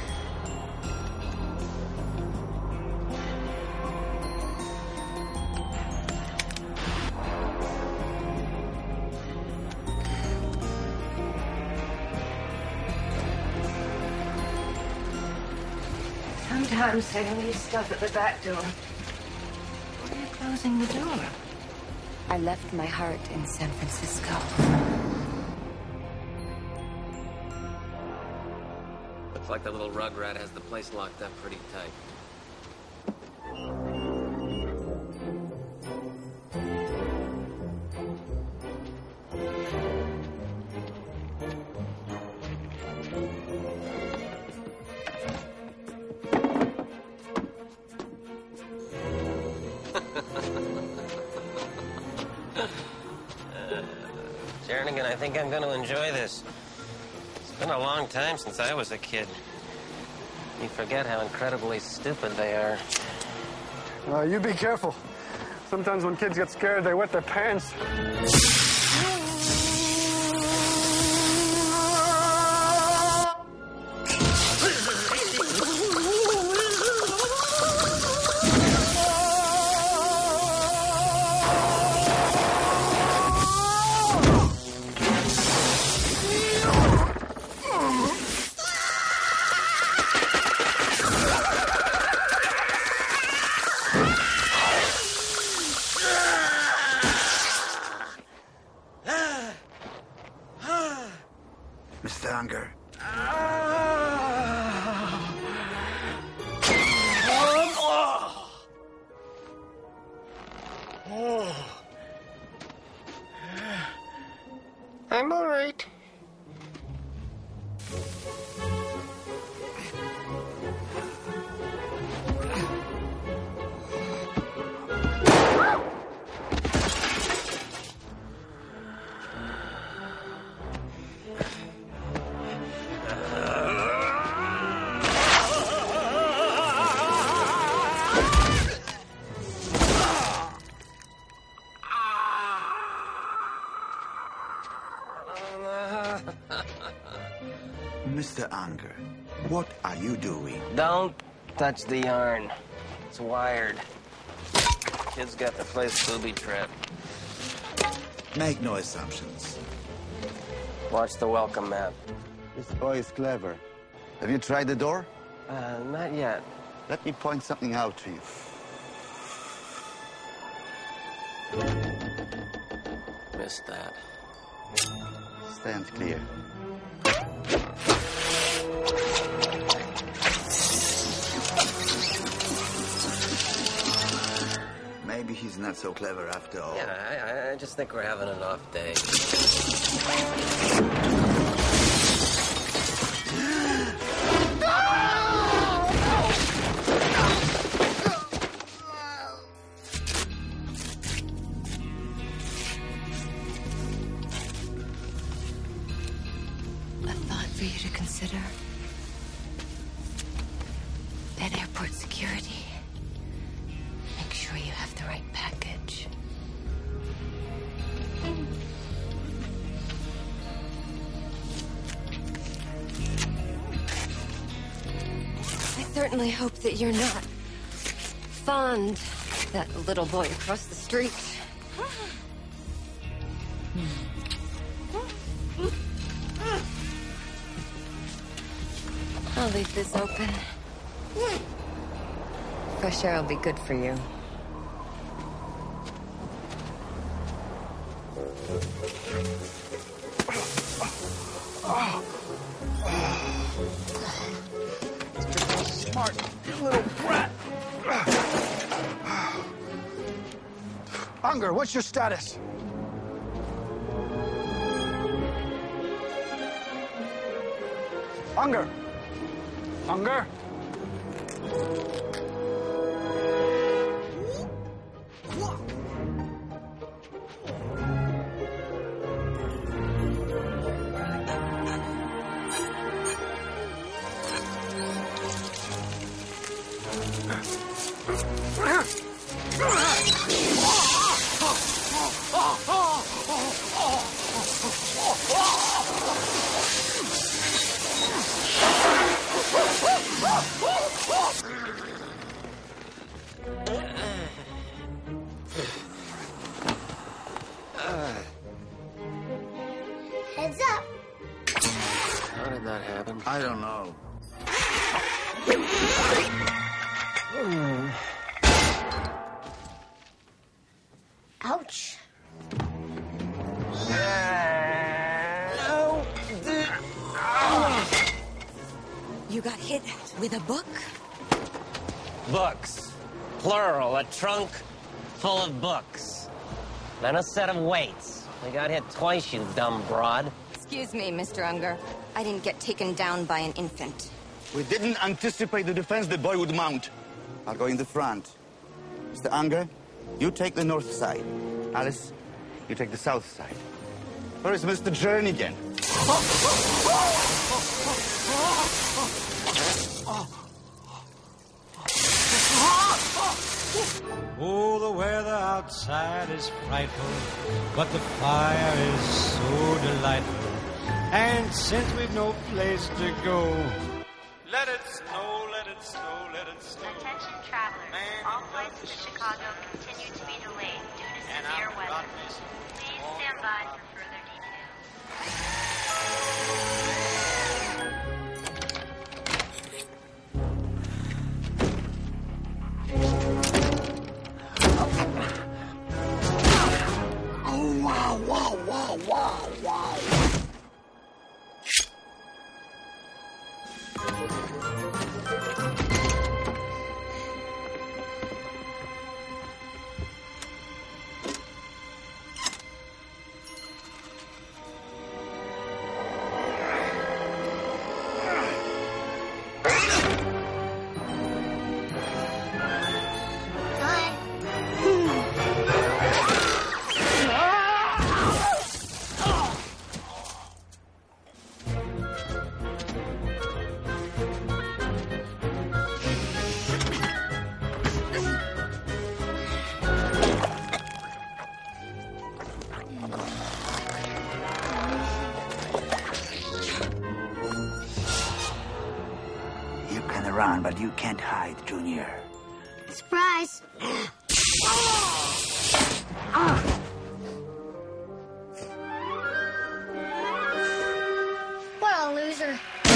Sometimes they leave stuff at the back door. Why are you closing the door? I left my heart in San Francisco. Looks like the little rugrat has the place locked up pretty tight. Jernigan, I think I'm going to enjoy this. It's been a long time since I was a kid. You forget how incredibly stupid they are. You be careful. Sometimes when kids get scared, they wet their pants. Mr. Unger, what are you doing? Don't touch the yarn. It's wired. Kid's got the place booby-trapped. Make no assumptions. Watch the welcome map. This boy is clever. Have you tried the door? Not yet. Let me point something out to you. Missed that. Stand clear. Maybe he's not so clever after all. Yeah, I just think we're having an off day. A thought for you to consider. At airport security, make sure you have the right package. I certainly hope that you're not fond of that little boy across the street. I'll leave this open. Fresh air will be good for you. Smart little brat. Unger, what's your status? Unger. Unger. Heads up. How did that happen? I don't know. Ouch. You got hit with a book? Books. Plural. A trunk full of books. Then a set of weights. We got hit twice, you dumb broad. Excuse me, Mr. Unger. I didn't get taken down by an infant. We didn't anticipate the defense the boy would mount. I'll go in the front. Mr. Unger, you take the north side. Alice, you take the south side. Where is Mr. Jernigan? Oh, the weather outside is frightful, but the fire is so delightful. And since we've no place to go, let it snow, let it snow, let it snow. Attention travelers, all flights to Chicago continue to be delayed due to severe weather. Please stand by for further details. Oh, wow, wow, wow, wow, wow. but you can't hide, Junior. Surprise! What a loser.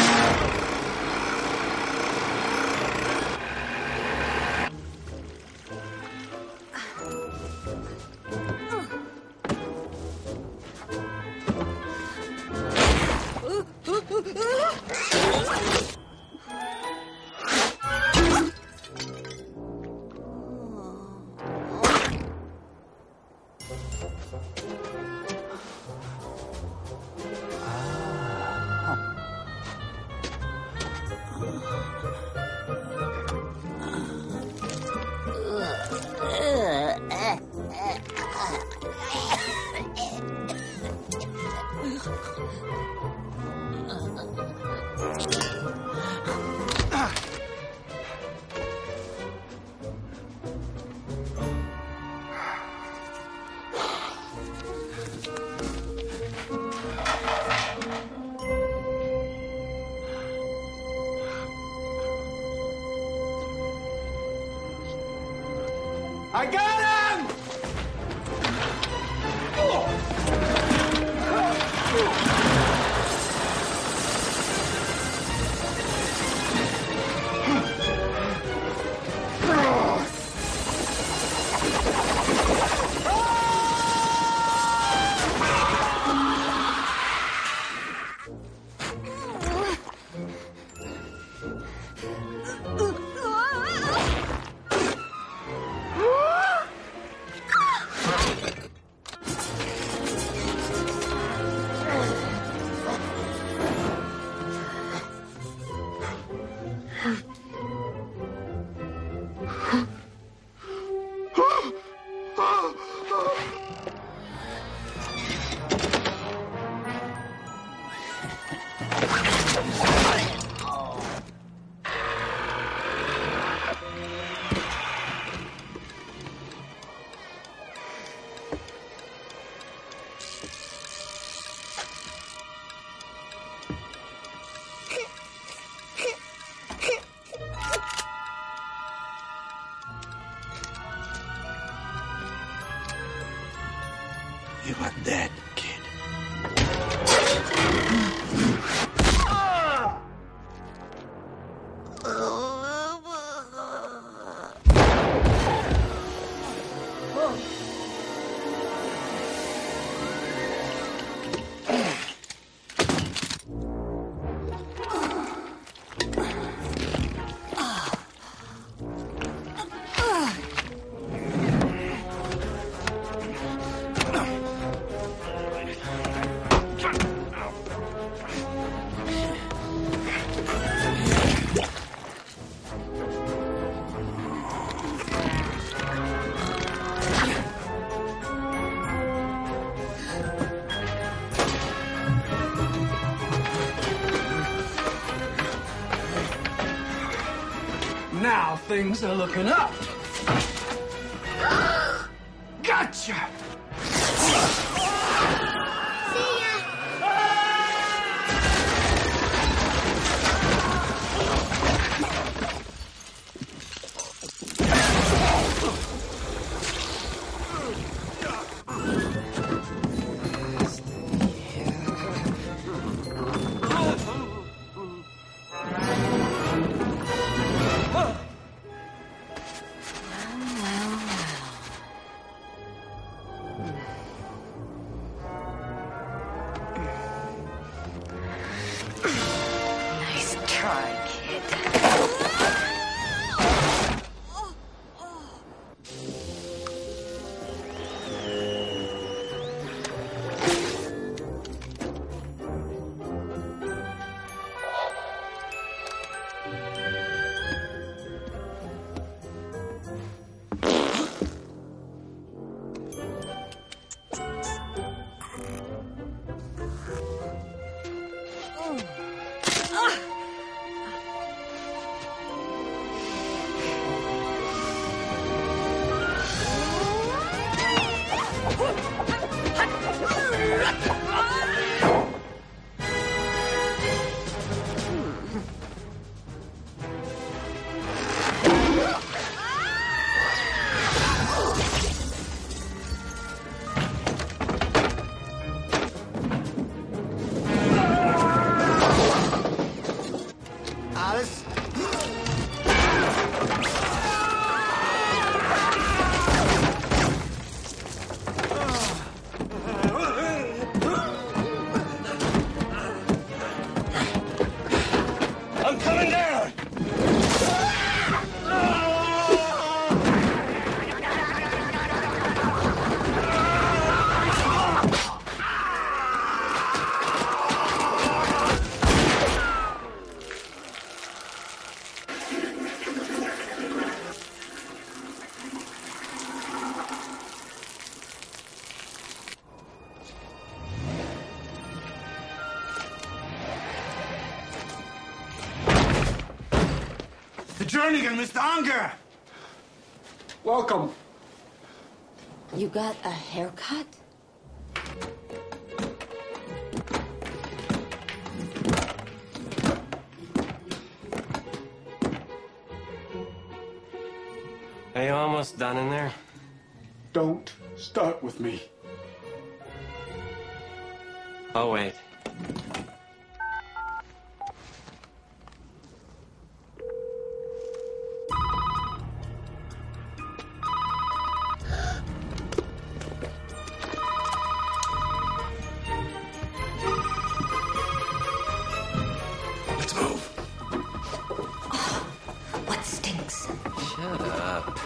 I got him! You are dead, kid. Now things are looking up. Gotcha! Jernigan, Mr. Unger! Welcome. You got a haircut? Are you almost done in there? Don't start with me. Oh, wait. Let's move. What stinks? Shut up.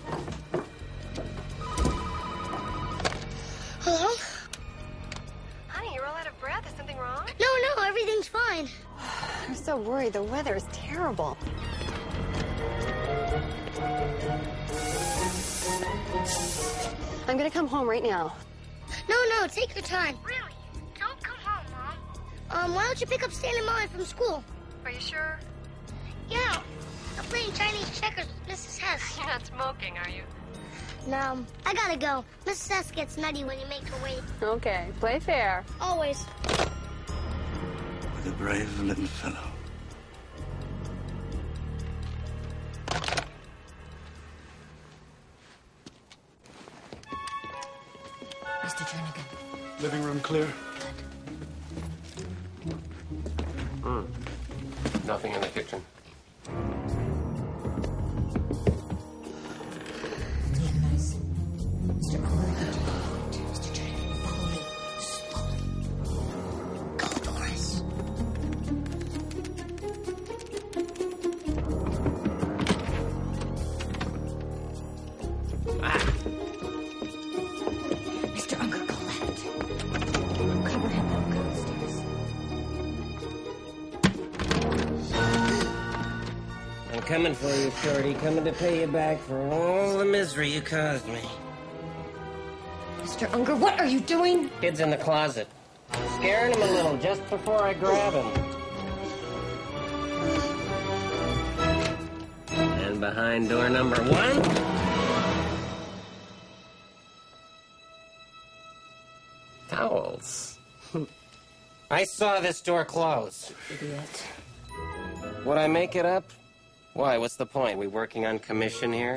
Hello? Honey, you're all out of breath. Is something wrong? No, everything's fine. I'm so worried. The weather is terrible. I'm gonna come home right now. No, take your time. Really? Don't come home, Mom. Why don't you pick up Stan and Molly from school? Are you sure? Yeah. I'm playing Chinese checkers with Mrs. Hess. You're not smoking, are you? No, I gotta go. Mrs. Hess gets nutty when you make her wait. Okay, play fair. Always. What a brave little fellow. Mr. Jernigan. Living room clear? Nothing in the kitchen. Nice. Mr. Unger, Mr. Jernigan, follow me. Slowly. Go, Doris. Mr. Unger, go left. Cover him and go upstairs. I'm coming for you, Shorty. Coming to pay you back for all the misery you caused me. Mr. Unger, what are you doing? Kid's in the closet. Scaring him a little just before I grab him. And behind door number 1... towels. I saw this door close. Idiot. Would I make it up? Why, what's the point? We working on commission here?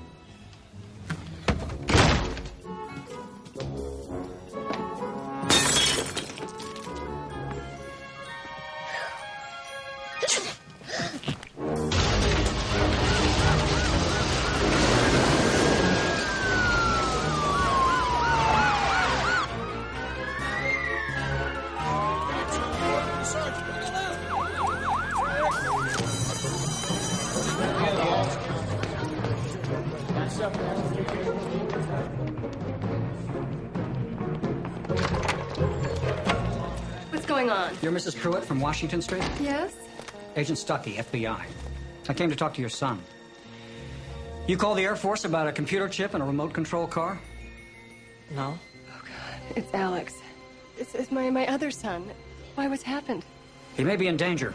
What's going on? You're Mrs. Pruitt from Washington Street? Yes? Agent Stuckey, FBI. I came to talk to your son. You called the Air Force about a computer chip and a remote control car? No. It's Alex. It's my other son. Why, what's happened? He may be in danger.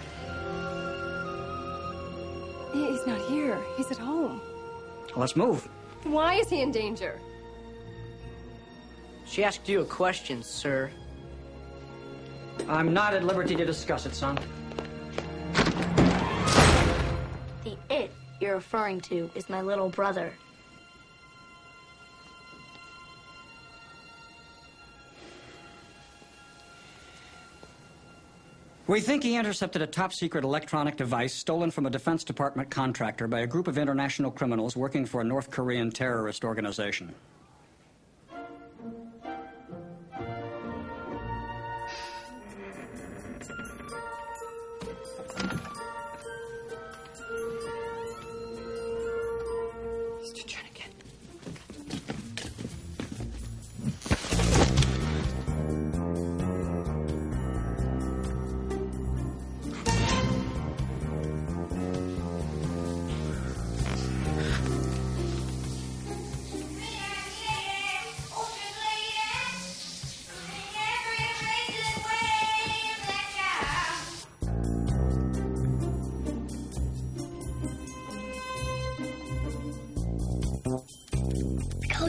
He's not here. He's at home. Well, let's move. Why is he in danger? She asked you a question, sir. I'm not at liberty to discuss it, son. The it you're referring to is my little brother. We think he intercepted a top-secret electronic device stolen from a Defense Department contractor by a group of international criminals working for a North Korean terrorist organization. Mr. Jernigan.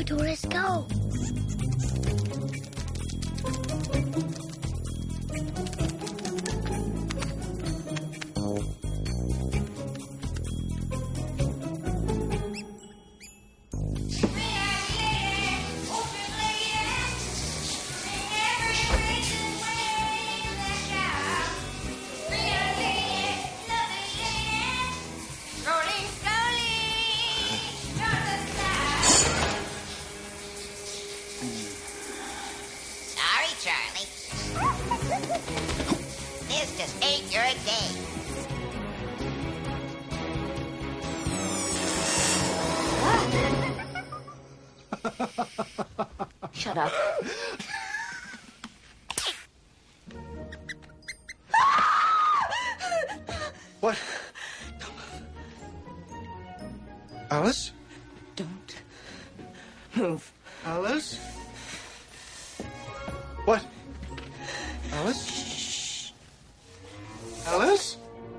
Doris, go. Sorry, Charlie. This just ain't your day. Shut up. What? Alice? Don't move. Alice? What? Alice? Shh. Alice?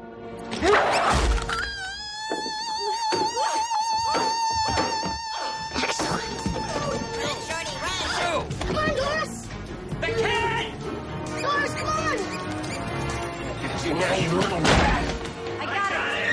Come on, Doris! The kid! Doris, come on! You now, you little rat. I got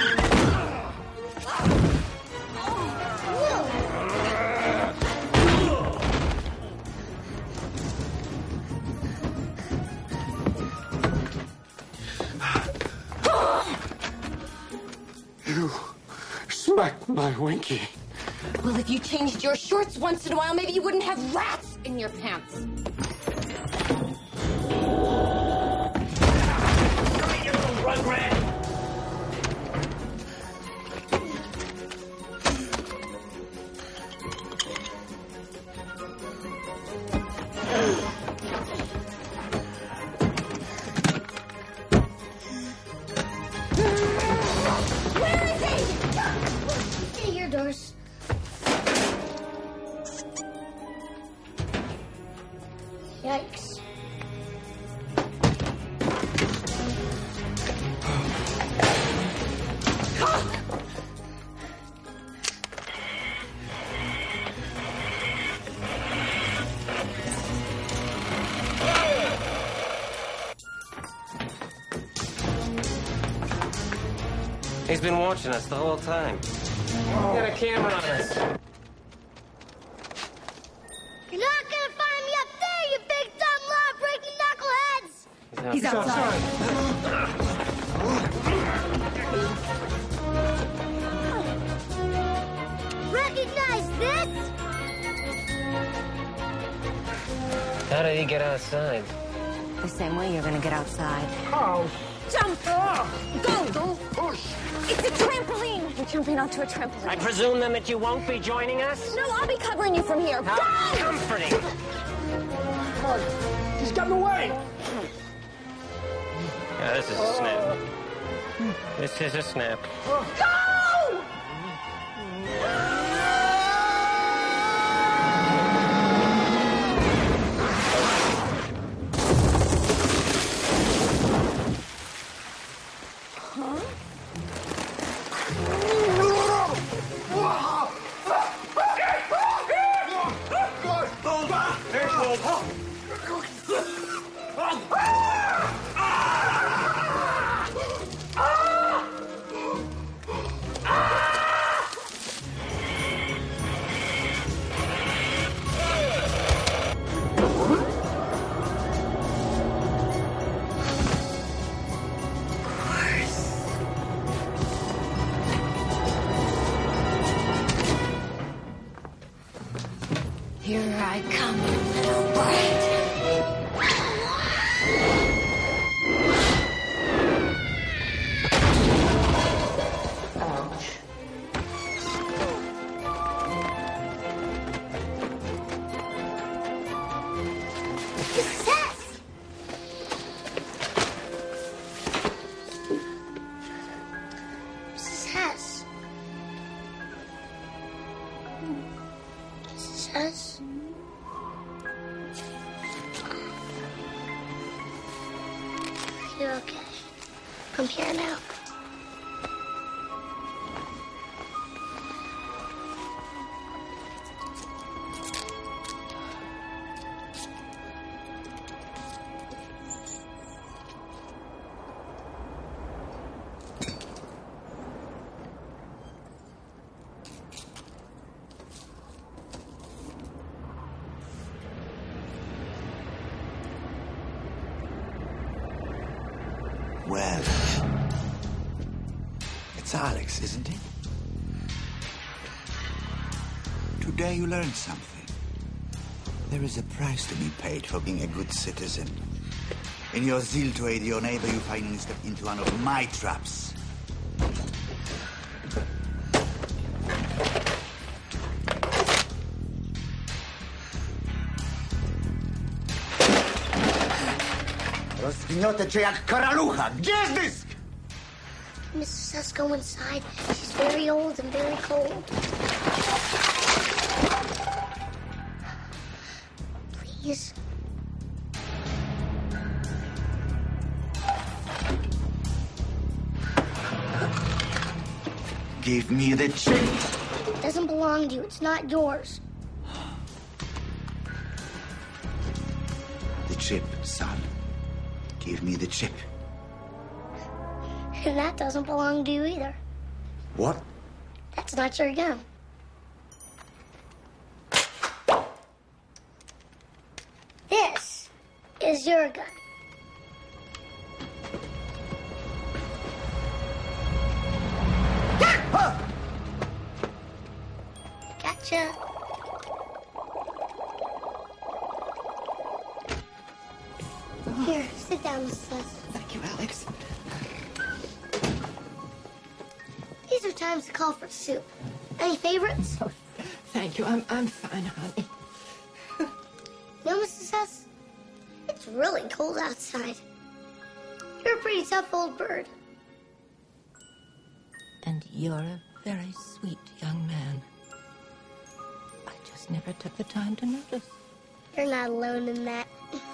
You smacked my Winky. Well, if you changed your shorts once in a while, maybe you wouldn't have rats in your pants. Where is he? Get here, Doris. Yikes. He's been watching us the whole time. Got a camera on us. You're not gonna find me up there, you big dumb law-breaking knuckleheads! He's outside. Recognize this? How did he get outside? The same way you're gonna get outside. Oh. Jump! Go! Push! It's a trampoline! You're jumping onto a trampoline. I presume then that you won't be joining us? No, I'll be covering you from here. How Go! comforting! He's gotten away! Yeah, this is a snap. This is a snap. Go! Here I come, you little brat. Ouch. Success! Mrs. Hess. Mrs. Hess. You're okay. Come here now. Well, it's Alex, isn't it? Today you learned something. There is a price to be paid for being a good citizen. In your zeal to aid your neighbor, you finally stepped into one of my traps. Rozgniotę cię jak karalucha! Gdzie jest dysk? Mrs. Hess, go inside. She's very old and very cold. Please. Give me the chip. It doesn't belong to you. It's not yours. The chip, son. Give me the chip. And that doesn't belong to you either. What? That's not your gun. This is your gun. Gotcha. Here, sit down, Mrs. Hess. Thank you, Alex. These are times to call for soup. Any favorites? Oh, thank you. I'm fine, honey. No, Mrs. Hess? It's really cold outside. You're a pretty tough old bird. And you're a very sweet young man. I just never took the time to notice. You're not alone in that.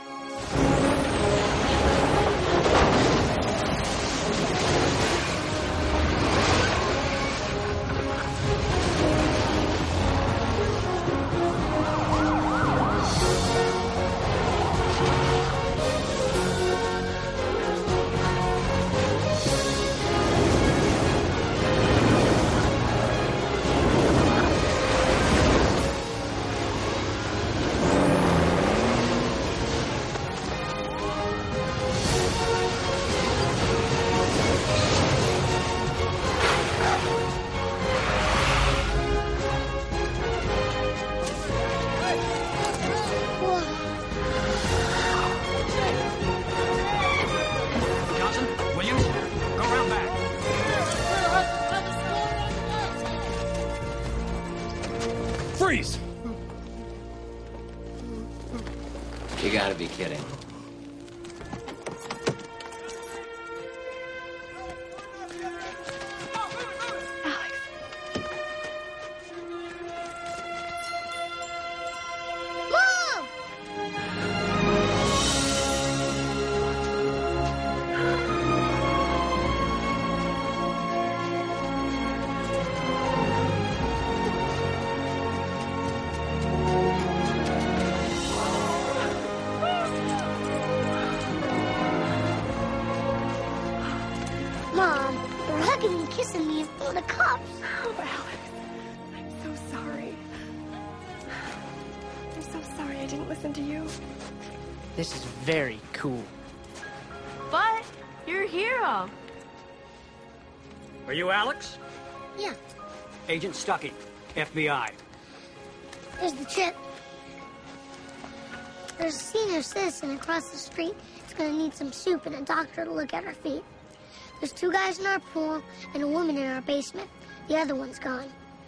Freeze! You gotta be kidding. Mom! Mom, you're hugging and kissing me in front of the cops. Oh, Alex. I'm so sorry. I'm so sorry I didn't listen to you. This is very cool. But you're a hero. Are you Alex? Yeah, Agent Stuckey, FBI. there's the chip. There's a senior citizen across the street. It's gonna need some soup and a doctor to look at her feet. There's 2 guys in our pool and a woman in our basement. The other one's gone.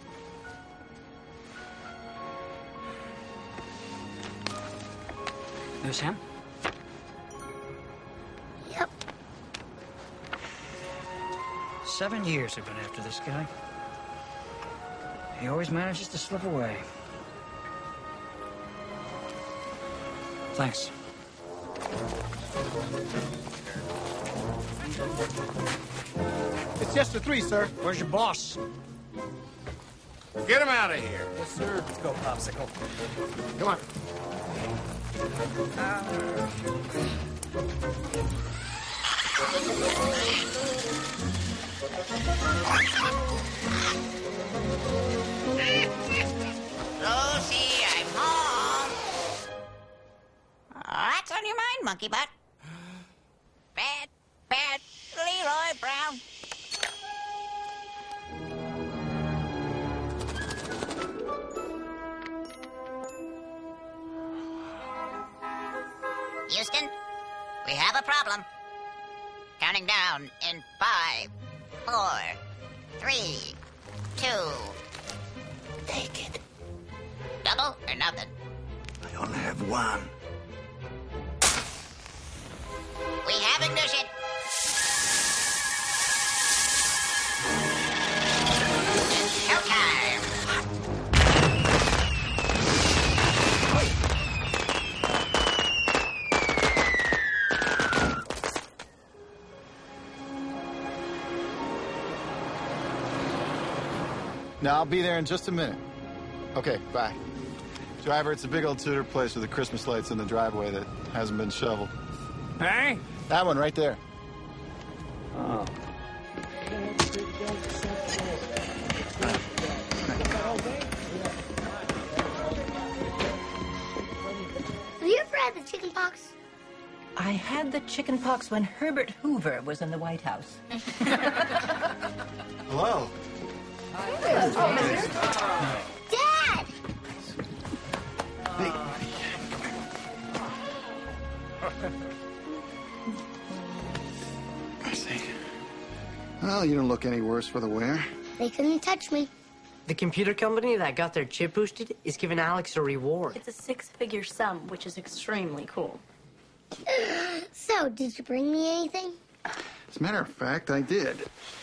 This him? Yep. 7 years I've been after this guy. He always manages to slip away. Thanks. It's just the 3, sir. Where's your boss? Get him out of here. Yes, sir. Let's go, Popsicle. Come on. Rosie, I'm home. What's on your mind, monkey butt? Bad, bad, Houston, we have a problem. Counting down in 5, 4, 3, 2. Take it. Double or nothing? I only have one. We have ignition. It's showtime. Now, I'll be there in just a minute. Okay, bye. Driver, it's a big old Tudor place with the Christmas lights in the driveway that hasn't been shoveled. Hey? That one right there. Oh. Have you ever had the chicken pox? I had the chicken pox when Herbert Hoover was in the White House. Hello. Dad! I see. Well, you don't look any worse for the wear. They couldn't touch me. The computer company that got their chip boosted is giving Alex a reward. It's a 6-figure sum, which is extremely cool. So, did you bring me anything? As a matter of fact, I did.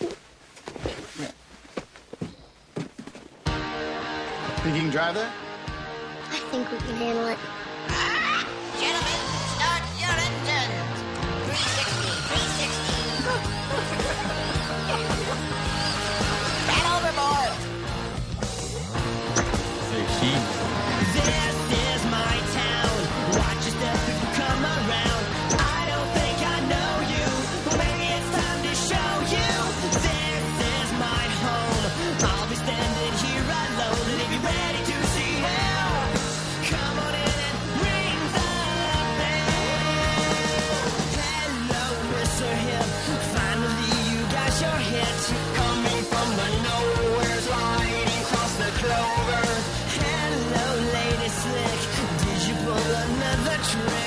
Think you can drive that? I think we can handle it. Gentlemen, start your engines. 360, 360. Head overboard. This is my town. Watch your step if you come around. I don't think I know you. Well, maybe it's time to show you. This is my home. I'll be standing here alone. And if you're ready to see hell, come on in and ring the bell. Hello, Mr. Hip. Finally, you got your hit. Coming from the nowheres, riding across the clover. Hello, Lady Slick. Did you pull another trick?